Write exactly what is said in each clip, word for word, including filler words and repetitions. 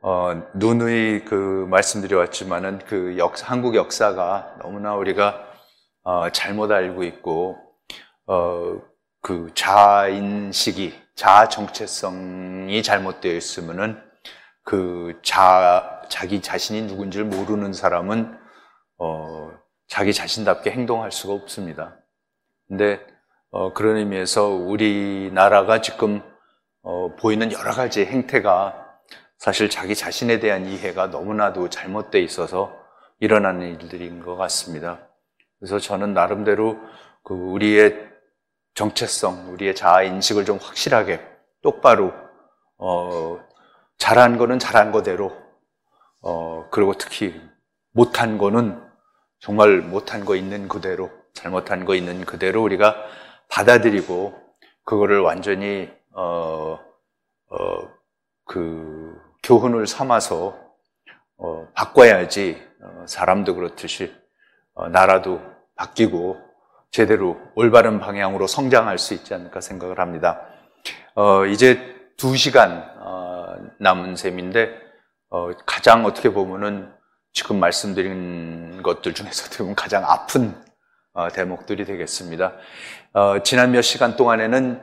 어, 누누이 그 말씀드려왔지만은 그 역, 한국 역사가 너무나 우리가 어, 잘못 알고 있고, 어, 그 자아인식이, 자아 정체성이 잘못되어 있으면은 그 자, 자기 자신이 누군지를 모르는 사람은 어, 자기 자신답게 행동할 수가 없습니다. 근데 어, 그런 의미에서 우리나라가 지금 어, 보이는 여러 가지 행태가 사실 자기 자신에 대한 이해가 너무나도 잘못되어 있어서 일어나는 일들인 것 같습니다. 그래서 저는 나름대로 그 우리의 정체성, 우리의 자아인식을 좀 확실하게 똑바로 어, 잘한 거는 잘한 거대로, 어, 그리고 특히 못한 거는 정말 못한 거 있는 그대로, 잘못한 거 있는 그대로 우리가 받아들이고 그거를 완전히 어, 어, 그 교훈을 삼아서 어, 바꿔야지 어, 사람도 그렇듯이 어, 나라도 바뀌고 제대로 올바른 방향으로 성장할 수 있지 않을까 생각을 합니다. 어, 이제 두 시간 어, 남은 셈인데 어, 가장 어떻게 보면은 지금 말씀드린 것들 중에서 가장 아픈 어, 대목들이 되겠습니다. 어, 지난 몇 시간 동안에는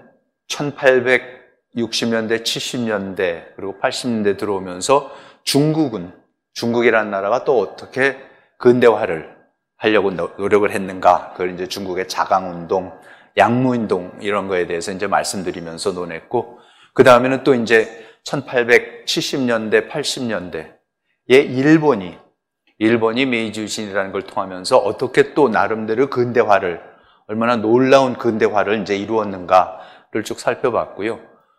천팔백육십 년대, 칠십 년대 그리고 팔십 년대 들어오면서 중국은 중국이라는 나라가 또 어떻게 근대화를 하려고 노력을 했는가, 그걸 이제 중국의 자강운동, 양무운동 이런 거에 대해서 이제 말씀드리면서 논했고, 그 다음에는 또 이제 천팔백칠십 년대, 팔십 년대에 일본이 일본이 메이지 유신이라는 걸 통하면서 어떻게 또 나름대로 근대화를, 얼마나 놀라운 근대화를 이제 이루었는가를 쭉 살펴봤고요.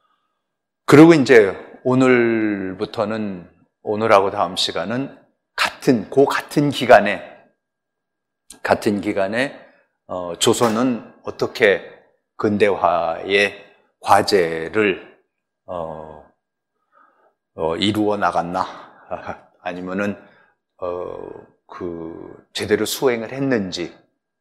그리고 이제 오늘부터는, 오늘하고 다음 시간은 같은, 그 같은 기간에, 같은 기간에, 어, 조선은 어떻게 근대화의 과제를, 어, 어, 이루어 나갔나? 아니면은, 어, 그, 제대로 수행을 했는지.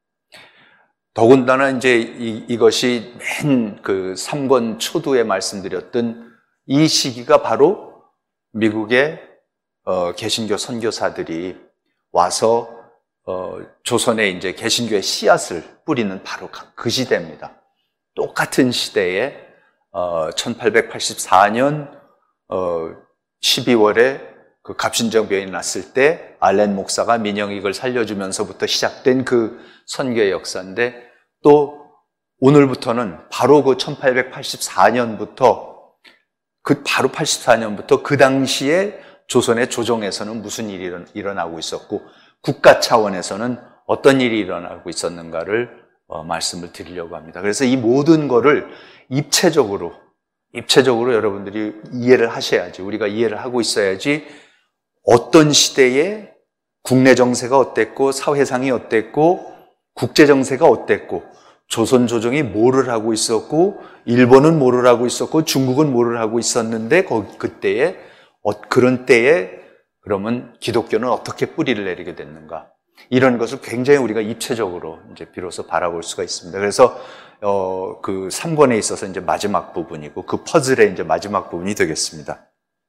더군다나 이제 이, 이것이 맨 그 삼 권 초두에 말씀드렸던 이 시기가 바로 미국의 어, 개신교 선교사들이 와서 어, 조선에 이제 개신교의 씨앗을 뿌리는 바로 그 시대입니다. 똑같은 시대에 어, 천팔백팔십사 년 어, 십이월에 그 갑신정변이 났을 때 알렌 목사가 민영익을 살려주면서부터 시작된 그 선교의 역사인데, 또 오늘부터는 바로 그 천팔백팔십사 년부터 그 바로 팔십사 년부터 그 당시에 조선의 조정에서는 무슨 일이 일어나고 있었고 국가 차원에서는 어떤 일이 일어나고 있었는가를 어, 말씀을 드리려고 합니다. 그래서 이 모든 거를 입체적으로 입체적으로 여러분들이 이해를 하셔야지, 우리가 이해를 하고 있어야지 어떤 시대에 국내 정세가 어땠고 사회상이 어땠고 국제 정세가 어땠고 조선 조정이 뭐를 하고 있었고 일본은 뭐를 하고 있었고 중국은 뭐를 하고 있었는데 거기 그때에 어, 그런 때에 그러면 기독교는 어떻게 뿌리를 내리게 됐는가, 이런 것을 굉장히 우리가 입체적으로 이제 비로소 바라볼 수가 있습니다. 그래서 어, 그 삼 권에 있어서 이제 마지막 부분이고 그 퍼즐의 이제 마지막 부분이 되겠습니다.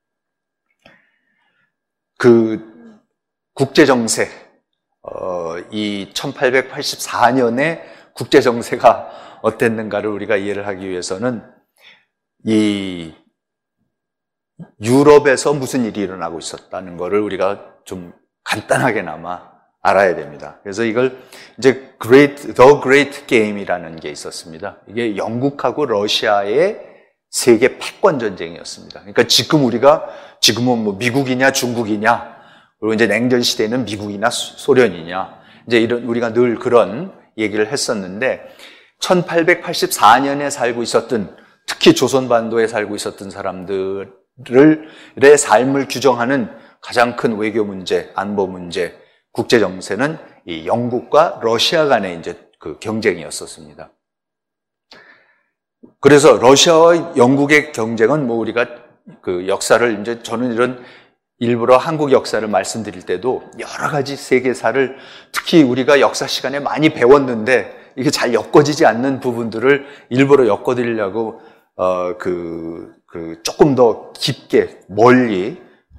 그 국제 정세, 어, 이 천팔백팔십사 년에 국제 정세가 어땠는가를 우리가 이해를 하기 위해서는 이 유럽에서 무슨 일이 일어나고 있었다는 것을 우리가 좀 간단하게나마 알아야 됩니다. 그래서 이걸 이제 Great, The Great Game이라는 게 있었습니다. 이게 영국하고 러시아의 세계 패권 전쟁이었습니다. 그러니까 지금 우리가 지금은 뭐 미국이냐 중국이냐, 그리고 이제 냉전 시대에는 미국이나 소련이냐, 이제 이런 우리가 늘 그런 얘기를 했었는데, 천팔백팔십사 년에 살고 있었던, 특히 조선반도에 살고 있었던 사람들의 삶을 규정하는 가장 큰 외교 문제, 안보 문제, 국제 정세는 이 영국과 러시아 간의 이제 그 경쟁이었었습니다. 그래서 러시아와 영국의 경쟁은 뭐 우리가 그 역사를 이제 저는 이런 일부러 한국 역사를 말씀드릴 때도 여러 가지 세계사를 특히 우리가 역사 시간에 많이 배웠는데 이게 잘 엮어지지 않는 부분들을 일부러 엮어드리려고 어, 그, 그 조금 더 깊게 멀리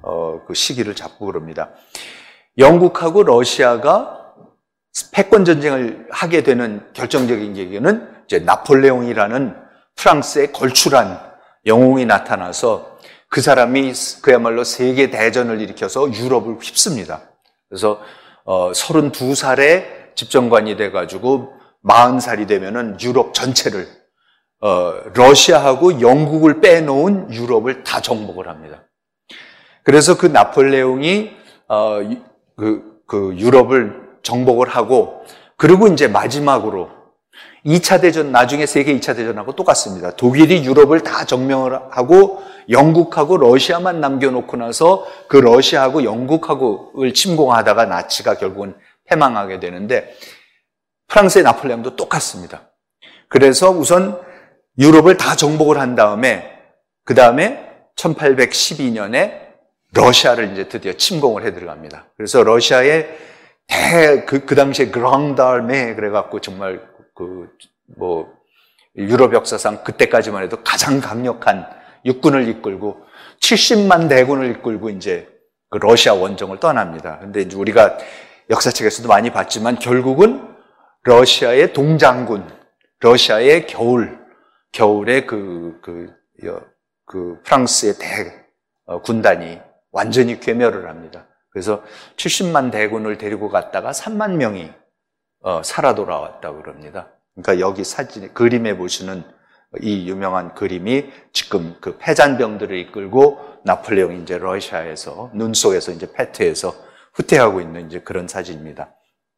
어, 그 시기를 잡고 그럽니다. 영국하고 러시아가 패권 전쟁을 하게 되는 결정적인 계기는 이제 나폴레옹이라는 프랑스의 걸출한 영웅이 나타나서 그 사람이 그야말로 세계 대전을 일으켜서 유럽을 휩습니다. 그래서 어, 서른두 살에 집정관이 돼가지고 마흔 살이 되면은 유럽 전체를 어, 러시아하고 영국을 빼놓은 유럽을 다 정복을 합니다. 그래서 그 나폴레옹이 어, 그, 그 유럽을 정복을 하고 그리고 이제 마지막으로 이 차 대전, 나중에 세계 이 차 대전하고 똑같습니다. 독일이 유럽을 다 점령을 하고 영국하고 러시아만 남겨놓고 나서 그 러시아하고 영국하고를 침공하다가 나치가 결국은 패망하게 되는데 프랑스의 나폴레옹도 똑같습니다. 그래서 우선 유럽을 다 정복을 한 다음에 그 다음에 천팔백십이 년에 러시아를 이제 드디어 침공을 해 들어갑니다. 그래서 러시아의 대, 그, 그 당시에 그랑다르메 그래갖고 정말 그, 뭐, 유럽 역사상 그때까지만 해도 가장 강력한 육군을 이끌고 칠십만 대군을 이끌고 이제 그 러시아 원정을 떠납니다. 근데 이제 우리가 역사책에서도 많이 봤지만 결국은 러시아의 동장군, 러시아의 겨울, 겨울에 그, 그, 그 프랑스의 대 어, 군단이 완전히 괴멸을 합니다. 그래서 칠십만 대군을 데리고 갔다가 삼만 명이 어, 살아 돌아왔다고 그럽니다. 그러니까 여기 사진, 그림에 보시는 이 유명한 그림이 지금 그 패잔병들을 이끌고 나폴레옹이 이제 러시아에서 눈 속에서 이제 패퇴해서 후퇴하고 있는 이제 그런 사진입니다.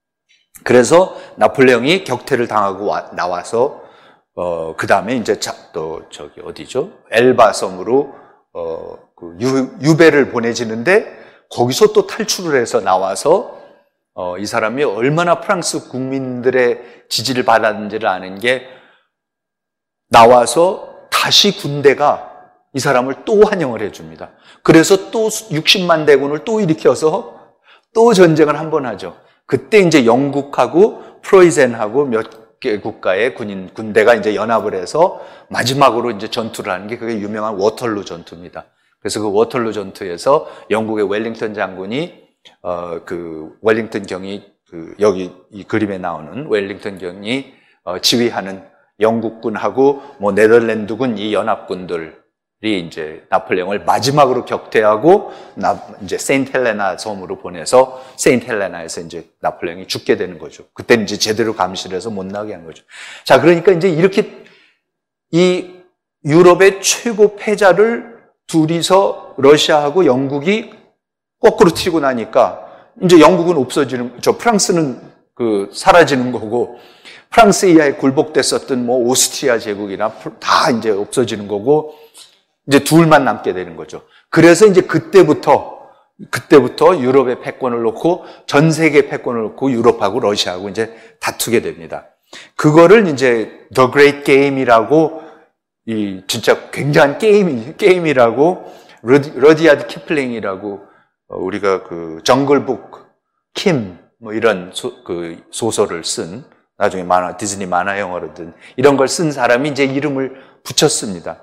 그래서 나폴레옹이 격퇴를 당하고 와, 나와서 어, 그 다음에 이제 자, 또 저기 어디죠? 엘바 섬으로 어, 그 유, 유배를 보내지는데 거기서 또 탈출을 해서 나와서 어, 이 사람이 얼마나 프랑스 국민들의 지지를 받았는지를 아는 게 나와서 다시 군대가 이 사람을 또 환영을 해줍니다. 그래서 또 육십만 대군을 또 일으켜서 또 전쟁을 한 번 하죠. 그때 이제 영국하고 프로이센하고 몇 개 국가의 군인, 군대가 이제 연합을 해서 마지막으로 이제 전투를 하는 게 그게 유명한 워털루 전투입니다. 그래서 그 워털루 전투에서 영국의 웰링턴 장군이 어, 그 웰링턴 경이 그 여기 이 그림에 나오는 웰링턴 경이 어, 지휘하는 영국군하고 뭐 네덜란드군 이 연합군들이 이제 나폴레옹을 마지막으로 격퇴하고 나 이제 세인트 헬레나 섬으로 보내서 세인트 헬레나에서 이제 나폴레옹이 죽게 되는 거죠. 그때는 이제 제대로 감시를 해서 못 나게 한 거죠. 자, 그러니까 이제 이렇게 이 유럽의 최고 패자를 둘이서 러시아하고 영국이 거꾸로 튀고 나니까 이제 영국은 없어지는, 저 프랑스는 그 사라지는 거고 프랑스 이하에 굴복됐었던 뭐 오스트리아 제국이나 다 이제 없어지는 거고 이제 둘만 남게 되는 거죠. 그래서 이제 그때부터 그때부터 유럽의 패권을 놓고 전 세계 패권을 놓고 유럽하고 러시아하고 이제 다투게 됩니다. 그거를 이제 The Great Game이라고 이 진짜 굉장한 게임 게임이라고 러디, 러디아드 키플링이라고 우리가 그 정글북 킴 뭐 이런 소, 그 소설을 쓴 나중에 만화 디즈니 만화 영화로든 이런 걸 쓴 사람이 이제 이름을 붙였습니다.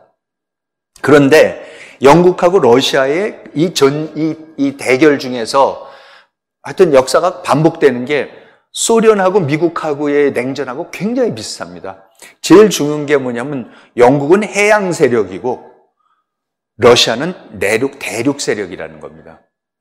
그런데 영국하고 러시아의 이 전, 이, 이 대결 중에서 하여튼 역사가 반복되는 게 소련하고 미국하고의 냉전하고 굉장히 비슷합니다. 제일 중요한 게 뭐냐면 영국은 해양 세력이고 러시아는 내륙, 대륙 세력이라는 겁니다.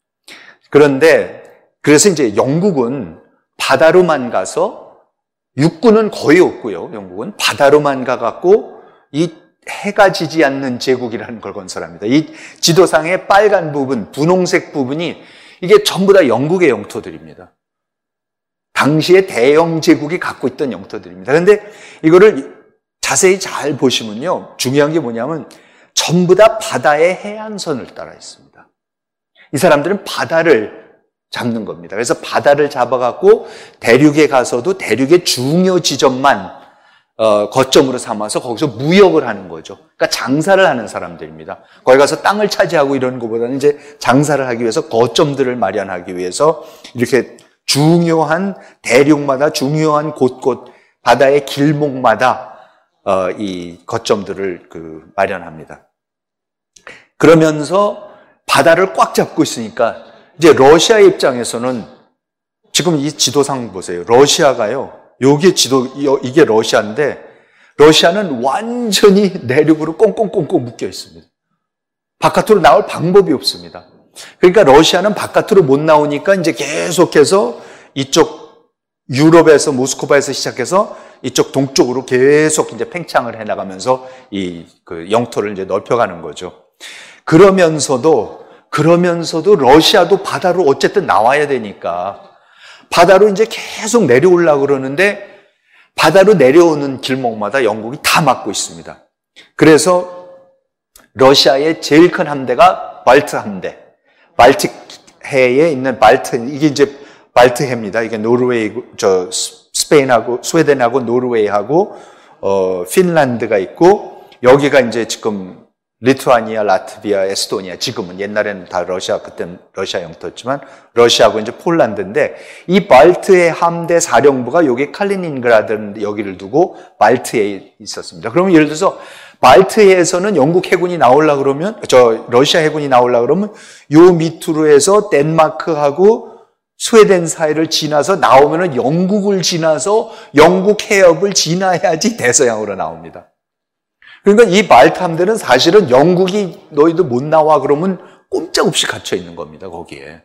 그런데 그래서 이제 영국은 바다로만 가서 육군은 거의 없고요. 영국은 바다로만 가갖고 이 해가 지지 않는 제국이라는 걸 건설합니다. 이 지도상의 빨간 부분, 분홍색 부분이 이게 전부 다 영국의 영토들입니다. 당시에 대영 제국이 갖고 있던 영토들입니다. 그런데 이거를 자세히 잘 보시면요. 중요한 게 뭐냐면 전부 다 바다의 해안선을 따라 있습니다. 이 사람들은 바다를 잡는 겁니다. 그래서 바다를 잡아갖고 대륙에 가서도 대륙의 중요 지점만 어, 거점으로 삼아서 거기서 무역을 하는 거죠. 그러니까 장사를 하는 사람들입니다. 거기 가서 땅을 차지하고 이런 것보다는 이제 장사를 하기 위해서 거점들을 마련하기 위해서 이렇게 중요한 대륙마다 중요한 곳곳 바다의 길목마다 어, 이 거점들을 그 마련합니다. 그러면서 바다를 꽉 잡고 있으니까 이제 러시아의 입장에서는 지금 이 지도상 보세요. 러시아가요. 여기 지도 이게 러시아인데 러시아는 완전히 내륙으로 꽁꽁꽁꽁 묶여 있습니다. 바깥으로 나올 방법이 없습니다. 그러니까 러시아는 바깥으로 못 나오니까 이제 계속해서 이쪽 유럽에서 모스크바에서 시작해서 이쪽 동쪽으로 계속 이제 팽창을 해 나가면서 이 그 영토를 이제 넓혀가는 거죠. 그러면서도 그러면서도 러시아도 바다로 어쨌든 나와야 되니까 바다로 이제 계속 내려오려고 그러는데 바다로 내려오는 길목마다 영국이 다 막고 있습니다. 그래서 러시아의 제일 큰 함대가 발트 함대. 발틱해에 있는 발트, 이게 이제 발트해입니다. 이게 노르웨이, 저, 스페인하고, 스웨덴하고 노르웨이하고, 어, 핀란드가 있고, 여기가 이제 지금 리투아니아, 라트비아, 에스토니아, 지금은 옛날에는 다 러시아, 그때는 러시아 영토였지만, 러시아하고 이제 폴란드인데, 이 발트해 함대 사령부가 여기 칼리닌그라드 여기를 두고 발트해에 있었습니다. 그러면 예를 들어서, 발트해에서는 영국 해군이 나오려 그러면, 저, 러시아 해군이 나오려 그러면, 요 밑으로 해서 덴마크하고 스웨덴 사이를 지나서 나오면은 영국을 지나서 영국 해협을 지나야지 대서양으로 나옵니다. 그러니까 이 발트 함대는 사실은 영국이 너희들 못 나와 그러면 꼼짝없이 갇혀 있는 겁니다, 거기에.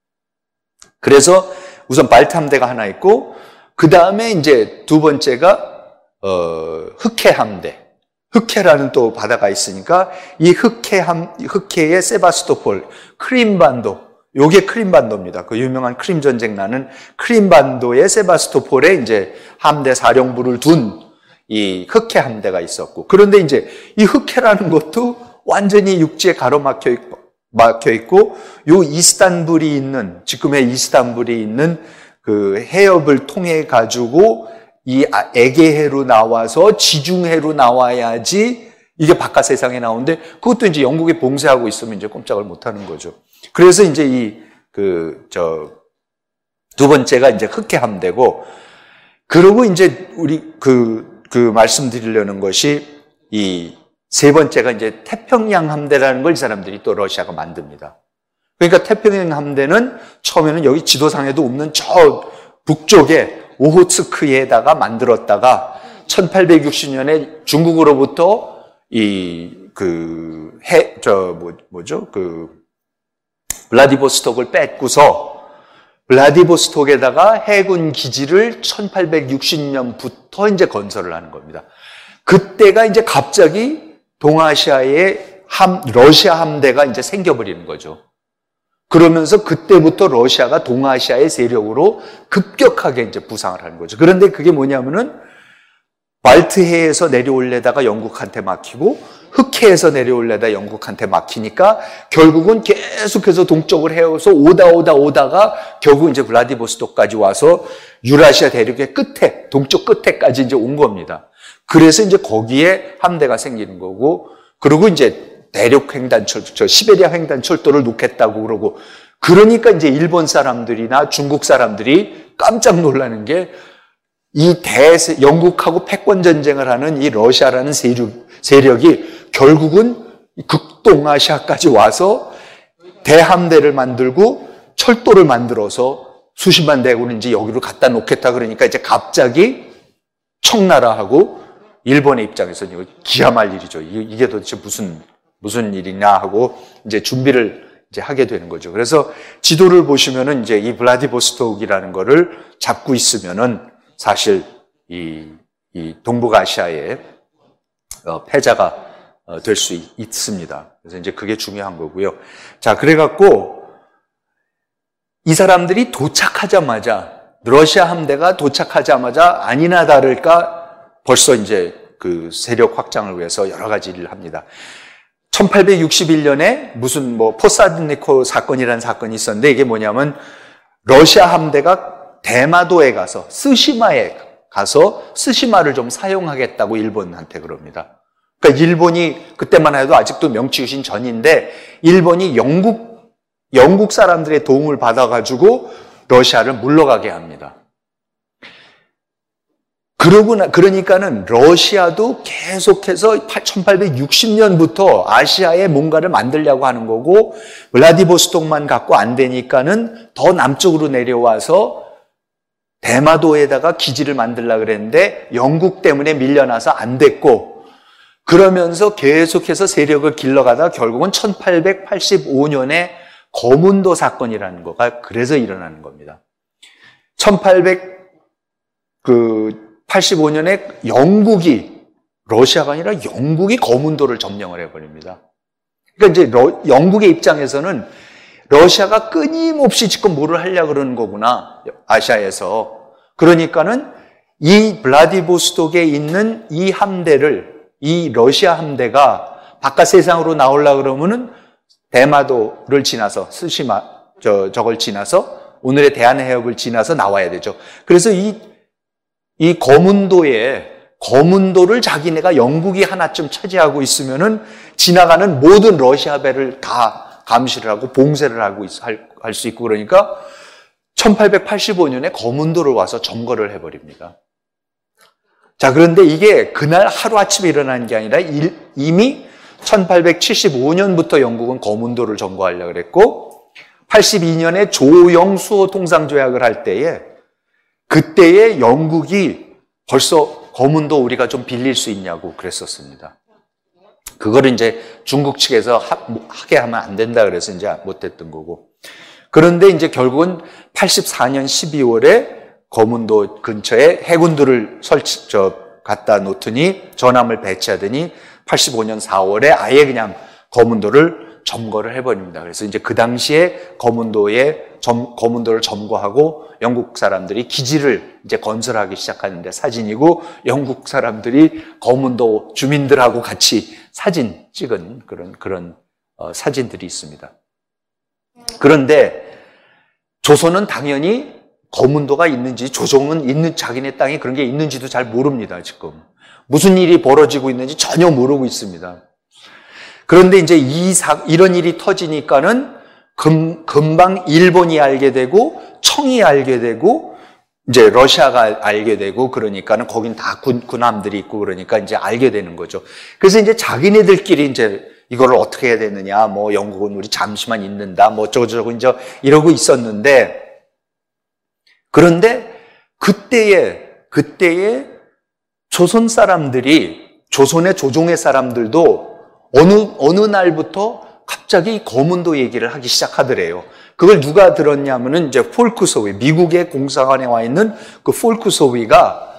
그래서 우선 발트 함대가 하나 있고, 그 다음에 이제 두 번째가, 어, 흑해 함대. 흑해라는 또 바다가 있으니까 이 흑해 함, 흑해의 세바스토폴, 크림반도, 요게 크림반도입니다. 그 유명한 크림 전쟁 나는 크림반도의 세바스토폴에 이제 함대 사령부를 둔 이 흑해 함대가 있었고, 그런데 이제 이 흑해라는 것도 완전히 육지에 가로막혀 있고, 막혀 있고, 요 이스탄불이 있는, 지금의 이스탄불이 있는 그 해협을 통해 가지고 이 에게해로 나와서 지중해로 나와야지 이게 바깥 세상에 나오는데, 그것도 이제 영국이 봉쇄하고 있으면 이제 꼼짝을 못 하는 거죠. 그래서 이제 이, 그, 저, 두 번째가 이제 흑해 함대고, 그리고 이제 우리 그, 그 말씀드리려는 것이 이 세 번째가 이제 태평양 함대라는 걸 이 사람들이 또 러시아가 만듭니다. 그러니까 태평양 함대는 처음에는 여기 지도상에도 없는 저 북쪽에 오호츠크에다가 만들었다가 천팔백육십 년에 중국으로부터 이 그 해 저 뭐 뭐죠 그 블라디보스톡을 뺏고서 블라디보스톡에다가 해군 기지를 천팔백육십 년부터 이제 건설을 하는 겁니다. 그때가 이제 갑자기 동아시아의 함 러시아 함대가 이제 생겨버리는 거죠. 그러면서 그때부터 러시아가 동아시아의 세력으로 급격하게 이제 부상을 하는 거죠. 그런데 그게 뭐냐면은 발트해에서 내려올려다가 영국한테 막히고 흑해에서 내려올려다 영국한테 막히니까 결국은 계속해서 동쪽을 헤어서 오다 오다 오다가 결국 이제 블라디보스톡까지 와서 유라시아 대륙의 끝에 동쪽 끝에까지 이제 온 겁니다. 그래서 이제 거기에 함대가 생기는 거고, 그리고 이제 대륙 횡단철, 저 시베리아 횡단철도를 놓겠다고 그러고, 그러니까 이제 일본 사람들이나 중국 사람들이 깜짝 놀라는 게 이 대 영국하고 패권 전쟁을 하는 이 러시아라는 세력, 세력이 결국은 극동아시아까지 와서 대함대를 만들고 철도를 만들어서 수십만 대군을 이제 여기로 갖다 놓겠다 그러니까 이제 갑자기 청나라하고 일본의 입장에서는 이거 기함할 일이죠. 이게 도대체 무슨 무슨 일이냐 하고 이제 준비를 이제 하게 되는 거죠. 그래서 지도를 보시면은 이제 이 블라디보스톡이라는 거를 잡고 있으면은 사실 이, 이 동북아시아의 어, 패자가 어, 될 수 있습니다. 그래서 이제 그게 중요한 거고요. 자, 그래갖고 이 사람들이 도착하자마자 러시아 함대가 도착하자마자 아니나 다를까 벌써 이제 그 세력 확장을 위해서 여러 가지 일을 합니다. 천팔백육십일 년에 무슨 뭐 포사드니코 사건이라는 사건이 있었는데 이게 뭐냐면 러시아 함대가 대마도에 가서 스시마에 가서 스시마를 좀 사용하겠다고 일본한테 그럽니다. 그러니까 일본이 그때만 해도 아직도 명치유신 전인데 일본이 영국 영국 사람들의 도움을 받아가지고 러시아를 물러가게 합니다. 그러고 나, 그러니까는 러시아도 계속해서 천팔백육십 년부터 아시아에 뭔가를 만들려고 하는 거고, 블라디보스톡만 갖고 안 되니까는 더 남쪽으로 내려와서 대마도에다가 기지를 만들려고 그랬는데 영국 때문에 밀려나서 안 됐고, 그러면서 계속해서 세력을 길러가다가 결국은 천팔백팔십오 년에 거문도 사건이라는 거가 그래서 일어나는 겁니다. 천팔백팔십오 년에 영국이, 러시아가 아니라 영국이 거문도를 점령을 해버립니다. 그러니까 이제 러, 영국의 입장에서는 러시아가 끊임없이 지금 뭐를 하려고 그러는 거구나, 아시아에서. 그러니까는 이 블라디보스톡에 있는 이 함대를, 이 러시아 함대가 바깥 세상으로 나오려고 그러면은 대마도를 지나서, 스시마, 저, 저걸 지나서, 오늘의 대한해협을 지나서 나와야 되죠. 그래서 이, 이 거문도에, 거문도를 자기네가 영국이 하나쯤 차지하고 있으면은 지나가는 모든 러시아 배를 다 감시를 하고 봉쇄를 하고 할 수 있고, 그러니까 천팔백팔십오 년에 거문도를 와서 점거를 해버립니다. 자, 그런데 이게 그날 하루아침에 일어나는 게 아니라 이미 천팔백칠십오 년부터 영국은 거문도를 점거하려고 그랬고, 팔십이 년에 조영수호 통상조약을 할 때에, 그때에 영국이 벌써 거문도 우리가 좀 빌릴 수 있냐고 그랬었습니다. 그거를 이제 중국 측에서 하게 하면 안 된다 그래서 이제 못했던 거고. 그런데 이제 결국은 팔십사 년 십이월에 거문도 근처에 해군들을 설치, 저, 갖다 놓더니, 전함을 배치하더니 팔십오 년 사월에 아예 그냥 거문도를 점거를 해버립니다. 그래서 이제 그 당시에 거문도에, 점, 거문도를 점거하고 영국 사람들이 기지를 이제 건설하기 시작하는데 사진이고, 영국 사람들이 거문도 주민들하고 같이 사진 찍은 그런, 그런, 어, 사진들이 있습니다. 그런데 조선은 당연히 거문도가 있는지, 조정은 있는, 자기네 땅에 그런 게 있는지도 잘 모릅니다, 지금. 무슨 일이 벌어지고 있는지 전혀 모르고 있습니다. 그런데 이제 이 사, 이런 일이 터지니까는 금, 금방 일본이 알게 되고, 청이 알게 되고, 이제 러시아가 알게 되고, 그러니까는 거긴 다 군, 군함들이 있고, 그러니까 이제 알게 되는 거죠. 그래서 이제 자기네들끼리 이제 이거를 어떻게 해야 되느냐, 뭐 영국은 우리 잠시만 있는다, 뭐 어쩌고저쩌고 이제 이러고 있었는데, 그런데 그때에, 그때에 조선 사람들이, 조선의 조종의 사람들도 어느, 어느 날부터 갑자기 거문도 얘기를 하기 시작하더래요. 그걸 누가 들었냐면은 이제 폴크소위, 미국의 공사관에 와 있는 그 폴크소위가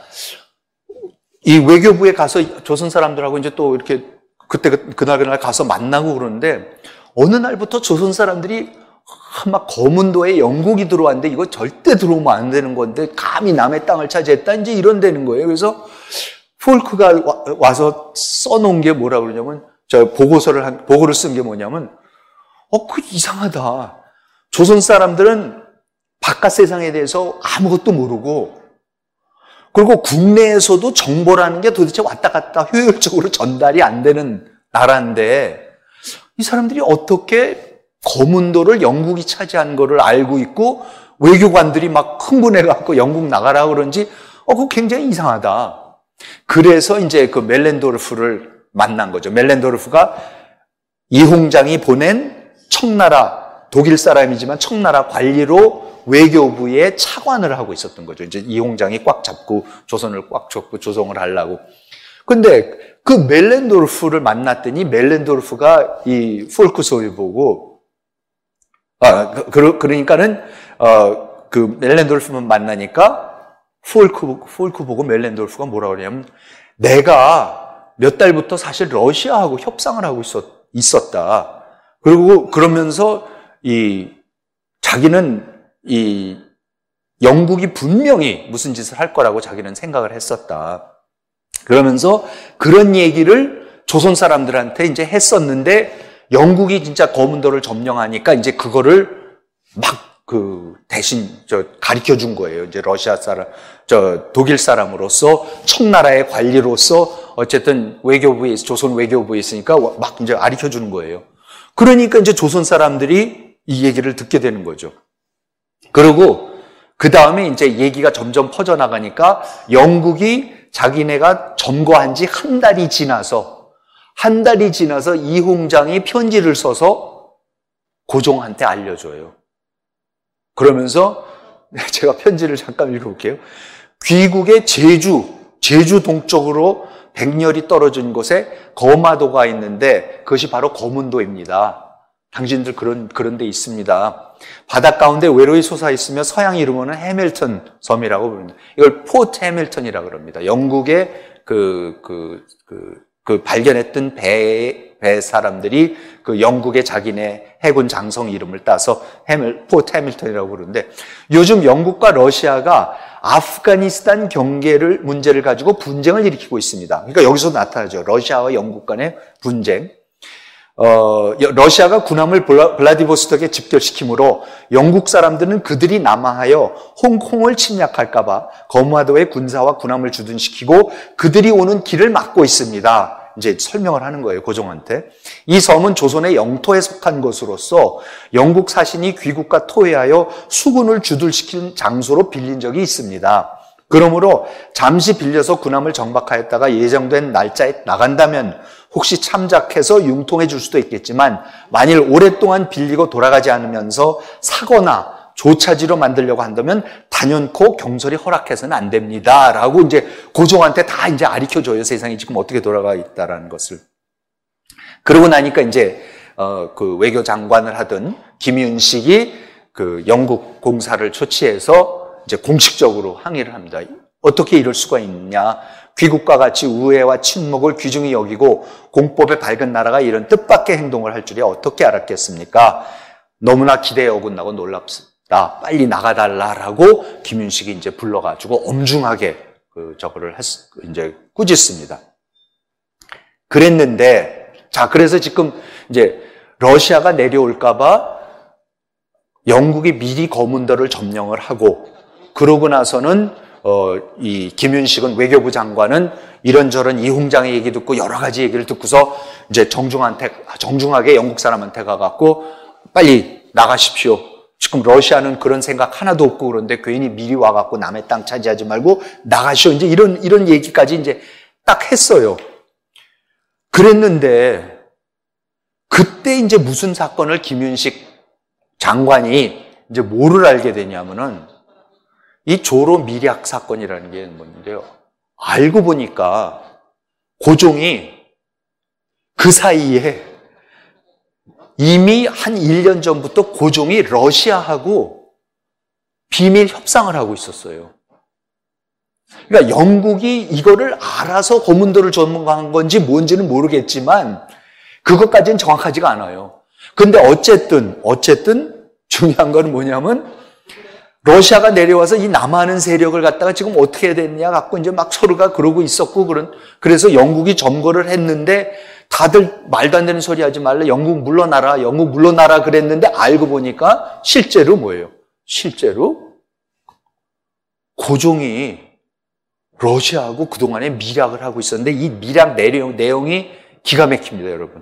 이 외교부에 가서 조선 사람들하고 이제 또 이렇게 그때 그날 그날 가서 만나고 그러는데, 어느 날부터 조선 사람들이 막 거문도에 영국이 들어왔는데 이거 절대 들어오면 안 되는 건데 감히 남의 땅을 차지했다, 이제 이런 되는 거예요. 그래서 폴크가 와, 와서 써놓은 게 뭐라 그러냐면, 저 보고서를 한, 보고를 쓴 게 뭐냐면, 어, 그 이상하다. 조선 사람들은 바깥 세상에 대해서 아무것도 모르고, 그리고 국내에서도 정보라는 게 도대체 왔다 갔다 효율적으로 전달이 안 되는 나라인데, 이 사람들이 어떻게 거문도를 영국이 차지한 거를 알고 있고, 외교관들이 막 흥분해갖고 영국 나가라 그런지, 어, 그거 굉장히 이상하다. 그래서 이제 그 멜렌도르프를 만난 거죠. 멜렌도르프가 이홍장이 보낸 청나라, 독일 사람이지만 청나라 관리로 외교부에 차관을 하고 있었던 거죠. 이제 이홍장이 꽉 잡고 조선을 꽉 잡고 조성을 하려고. 근데 그 멜렌도르프를 만났더니 멜렌도르프가 이 폴크소위 보고, 아, 그, 그러니까는, 어, 그 멜렌도르프만 만나니까 폴크, 폴크 보고 멜렌도르프가 뭐라 그러냐면, 내가 몇 달부터 사실 러시아하고 협상을 하고 있었, 있었다. 그리고 그러면서 이 자기는 이 영국이 분명히 무슨 짓을 할 거라고 자기는 생각을 했었다. 그러면서 그런 얘기를 조선 사람들한테 이제 했었는데, 영국이 진짜 거문도를 점령하니까 이제 그거를 막 그 대신 저 가르쳐 준 거예요. 이제 러시아 사람, 저 독일 사람으로서, 청나라의 관리로서 어쨌든 외교부에, 조선 외교부에 있으니까 막 이제 가르쳐 주는 거예요. 그러니까 이제 조선 사람들이 이 얘기를 듣게 되는 거죠. 그리고 그 다음에 이제 얘기가 점점 퍼져나가니까 영국이 자기네가 점거한 지 한 달이 지나서 한 달이 지나서 이홍장이 편지를 써서 고종한테 알려줘요. 그러면서 제가 편지를 잠깐 읽어볼게요. 귀국의 제주, 제주 동쪽으로 백렬이 떨어진 곳에 거마도가 있는데 그것이 바로 거문도입니다. 당신들 그런, 그런 데 있습니다. 바닷 가운데 외로이 솟아있으며 서양 이름으로는 해밀턴 섬이라고 부릅니다. 이걸 포트 해밀턴이라고 그럽니다. 영국의 그, 그, 그, 그 발견했던 배, 배 사람들이 그 영국의 자기네 해군 장성 이름을 따서 해밀, 포트 해밀턴이라고 부르는데 요즘 영국과 러시아가 아프가니스탄 경계를, 문제를 가지고 분쟁을 일으키고 있습니다. 그러니까 여기서 나타나죠. 러시아와 영국 간의 분쟁. 어, 러시아가 군함을 블라디보스톡에 집결시키므로 영국 사람들은 그들이 남하하여 홍콩을 침략할까봐 거마도에 군사와 군함을 주둔시키고 그들이 오는 길을 막고 있습니다. 이제 설명을 하는 거예요, 고종한테. 이 섬은 조선의 영토에 속한 것으로서 영국 사신이 귀국과 토해하여 수군을 주둔시킨 장소로 빌린 적이 있습니다. 그러므로 잠시 빌려서 군함을 정박하였다가 예정된 날짜에 나간다면 혹시 참작해서 융통해 줄 수도 있겠지만 만일 오랫동안 빌리고 돌아가지 않으면서 사거나 조차지로 만들려고 한다면 단연코 경솔이 허락해서는 안 됩니다. 라고 이제 고종한테 다 이제 아리켜줘요. 세상이 지금 어떻게 돌아가 있다라는 것을. 그러고 나니까 이제, 어, 그 외교 장관을 하던 김윤식이 그 영국 공사를 초치해서 이제 공식적으로 항의를 합니다. 어떻게 이럴 수가 있냐. 귀국과 같이 우애와 친목을 귀중히 여기고 공법에 밝은 나라가 이런 뜻밖의 행동을 할 줄이야 어떻게 알았겠습니까? 너무나 기대에 어긋나고 놀랍습니다. 빨리 나가달라라고 김윤식이 이제 불러가지고 엄중하게 그 저거를 했, 이제 꾸짖습니다. 그랬는데, 자, 그래서 지금 이제 러시아가 내려올까봐 영국이 미리 거문도를 점령을 하고, 그러고 나서는 어, 이 김윤식은 외교부 장관은 이런저런 이홍장의 얘기 듣고 여러 가지 얘기를 듣고서 이제 정중한테, 정중하게 영국 사람한테 가갖고 빨리 나가십시오. 지금 러시아는 그런 생각 하나도 없고 그런데 괜히 미리 와갖고 남의 땅 차지하지 말고 나가시오. 이제 이런, 이런 얘기까지 이제 딱 했어요. 그랬는데, 그때 이제 무슨 사건을 김윤식 장관이 이제 뭐를 알게 되냐면은 이 조로 밀약 사건이라는 게 뭔데요. 알고 보니까 고종이 그 사이에 이미 한 일 년 전부터 고종이 러시아하고 비밀 협상을 하고 있었어요. 그러니까 영국이 이거를 알아서 고문도를 전문가한 건지 뭔지는 모르겠지만 그것까지는 정확하지가 않아요. 근데 어쨌든 어쨌든 중요한 건 뭐냐면 러시아가 내려와서 이 남하는 세력을 갖다가 지금 어떻게 해야 되느냐 갖고 이제 막 서로가 그러고 있었고 그런 그래서 영국이 점거를 했는데 다들 말도 안 되는 소리 하지 말라. 영국 물러나라. 영국 물러나라 그랬는데 알고 보니까 실제로 뭐예요? 실제로 고종이 러시아하고 그동안에 밀약을 하고 있었는데 이 밀약 내용, 내용이 기가 막힙니다, 여러분.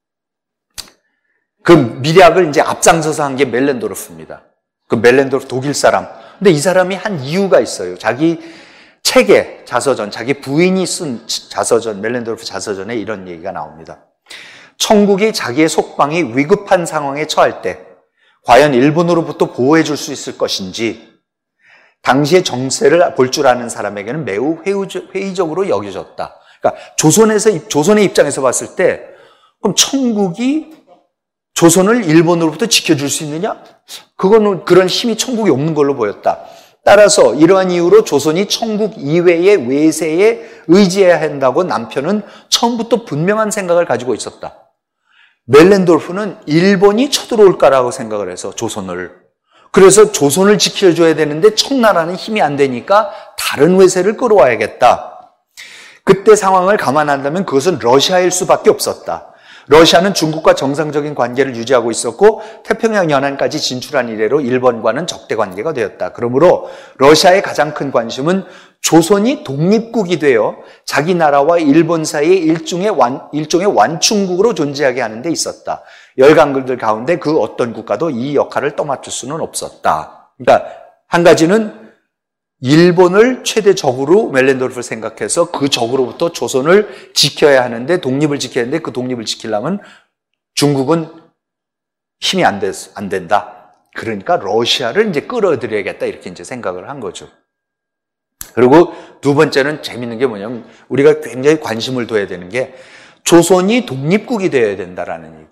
그 밀약을 이제 앞장서서 한 게 멜렌도르프입니다. 그 멜렌도르프 독일 사람. 근데 이 사람이 한 이유가 있어요. 자기 책에 자서전, 자기 부인이 쓴 자서전, 멜렌도르프 자서전에 이런 얘기가 나옵니다. 청국이 자기의 속방이 위급한 상황에 처할 때 과연 일본으로부터 보호해 줄 수 있을 것인지 당시의 정세를 볼 줄 아는 사람에게는 매우 회의적으로 여겨졌다. 그러니까 조선에서, 조선의 입장에서 봤을 때 그럼 청국이 조선을 일본으로부터 지켜줄 수 있느냐? 그거는 그런 힘이 청국에 없는 걸로 보였다. 따라서 이러한 이유로 조선이 청국 이외의 외세에 의지해야 한다고 남편은 처음부터 분명한 생각을 가지고 있었다. 멜렌도르프는 일본이 쳐들어올까라고 생각을 해서 조선을. 그래서 조선을 지켜줘야 되는데 청나라는 힘이 안 되니까 다른 외세를 끌어와야겠다. 그때 상황을 감안한다면 그것은 러시아일 수밖에 없었다. 러시아는 중국과 정상적인 관계를 유지하고 있었고 태평양 연안까지 진출한 이래로 일본과는 적대 관계가 되었다. 그러므로 러시아의 가장 큰 관심은 조선이 독립국이 되어 자기 나라와 일본 사이에 일종의, 완, 일종의 완충국으로 존재하게 하는 데 있었다. 열강국들 가운데 그 어떤 국가도 이 역할을 떠맡을 수는 없었다. 그러니까 한 가지는 일본을 최대 적으로 멜렌도르프를 생각해서 그 적으로부터 조선을 지켜야 하는데, 독립을 지켜야 하는데, 그 독립을 지키려면 중국은 힘이 안, 됐, 안 된다. 그러니까 러시아를 이제 끌어들여야겠다. 이렇게 이제 생각을 한 거죠. 그리고 두 번째는 재밌는 게 뭐냐면, 우리가 굉장히 관심을 둬야 되는 게, 조선이 독립국이 되어야 된다라는 얘기.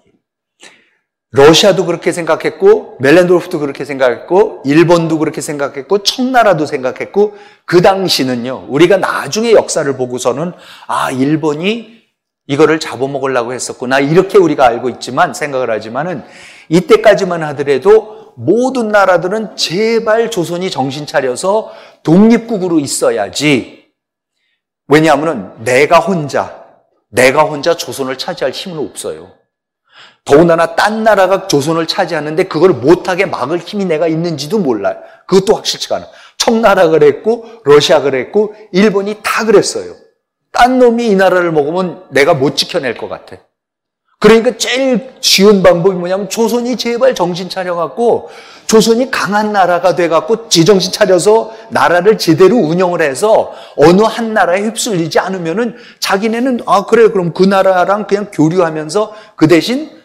러시아도 그렇게 생각했고, 멜렌도르프도 그렇게 생각했고, 일본도 그렇게 생각했고, 청나라도 생각했고, 그 당시는요, 우리가 나중에 역사를 보고서는, 아, 일본이 이거를 잡아먹으려고 했었구나, 이렇게 우리가 알고 있지만, 생각을 하지만은, 이때까지만 하더라도 모든 나라들은 제발 조선이 정신 차려서 독립국으로 있어야지. 왜냐하면은 내가 혼자, 내가 혼자 조선을 차지할 힘은 없어요. 더군다나 딴 나라가 조선을 차지하는데 그걸 못하게 막을 힘이 내가 있는지도 몰라요. 그것도 확실치가 않아. 청나라 그랬고, 러시아 그랬고, 일본이 다 그랬어요. 딴 놈이 이 나라를 먹으면 내가 못 지켜낼 것 같아. 그러니까 제일 쉬운 방법이 뭐냐면, 조선이 제발 정신 차려갖고, 조선이 강한 나라가 돼갖고, 제정신 차려서 나라를 제대로 운영을 해서 어느 한 나라에 휩쓸리지 않으면은 자기네는, 아, 그래, 그럼 그 나라랑 그냥 교류하면서 그 대신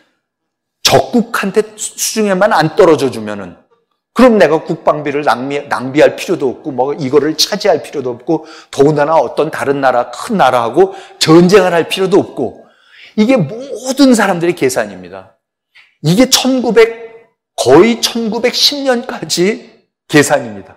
적국한테 수중에만 안 떨어져 주면은, 그럼 내가 국방비를 낭비, 낭비할 필요도 없고, 뭐, 이거를 차지할 필요도 없고, 더군다나 어떤 다른 나라, 큰 나라하고 전쟁을 할 필요도 없고, 이게 모든 사람들의 계산입니다. 이게 천구백, 거의 천구백십 년까지 계산입니다.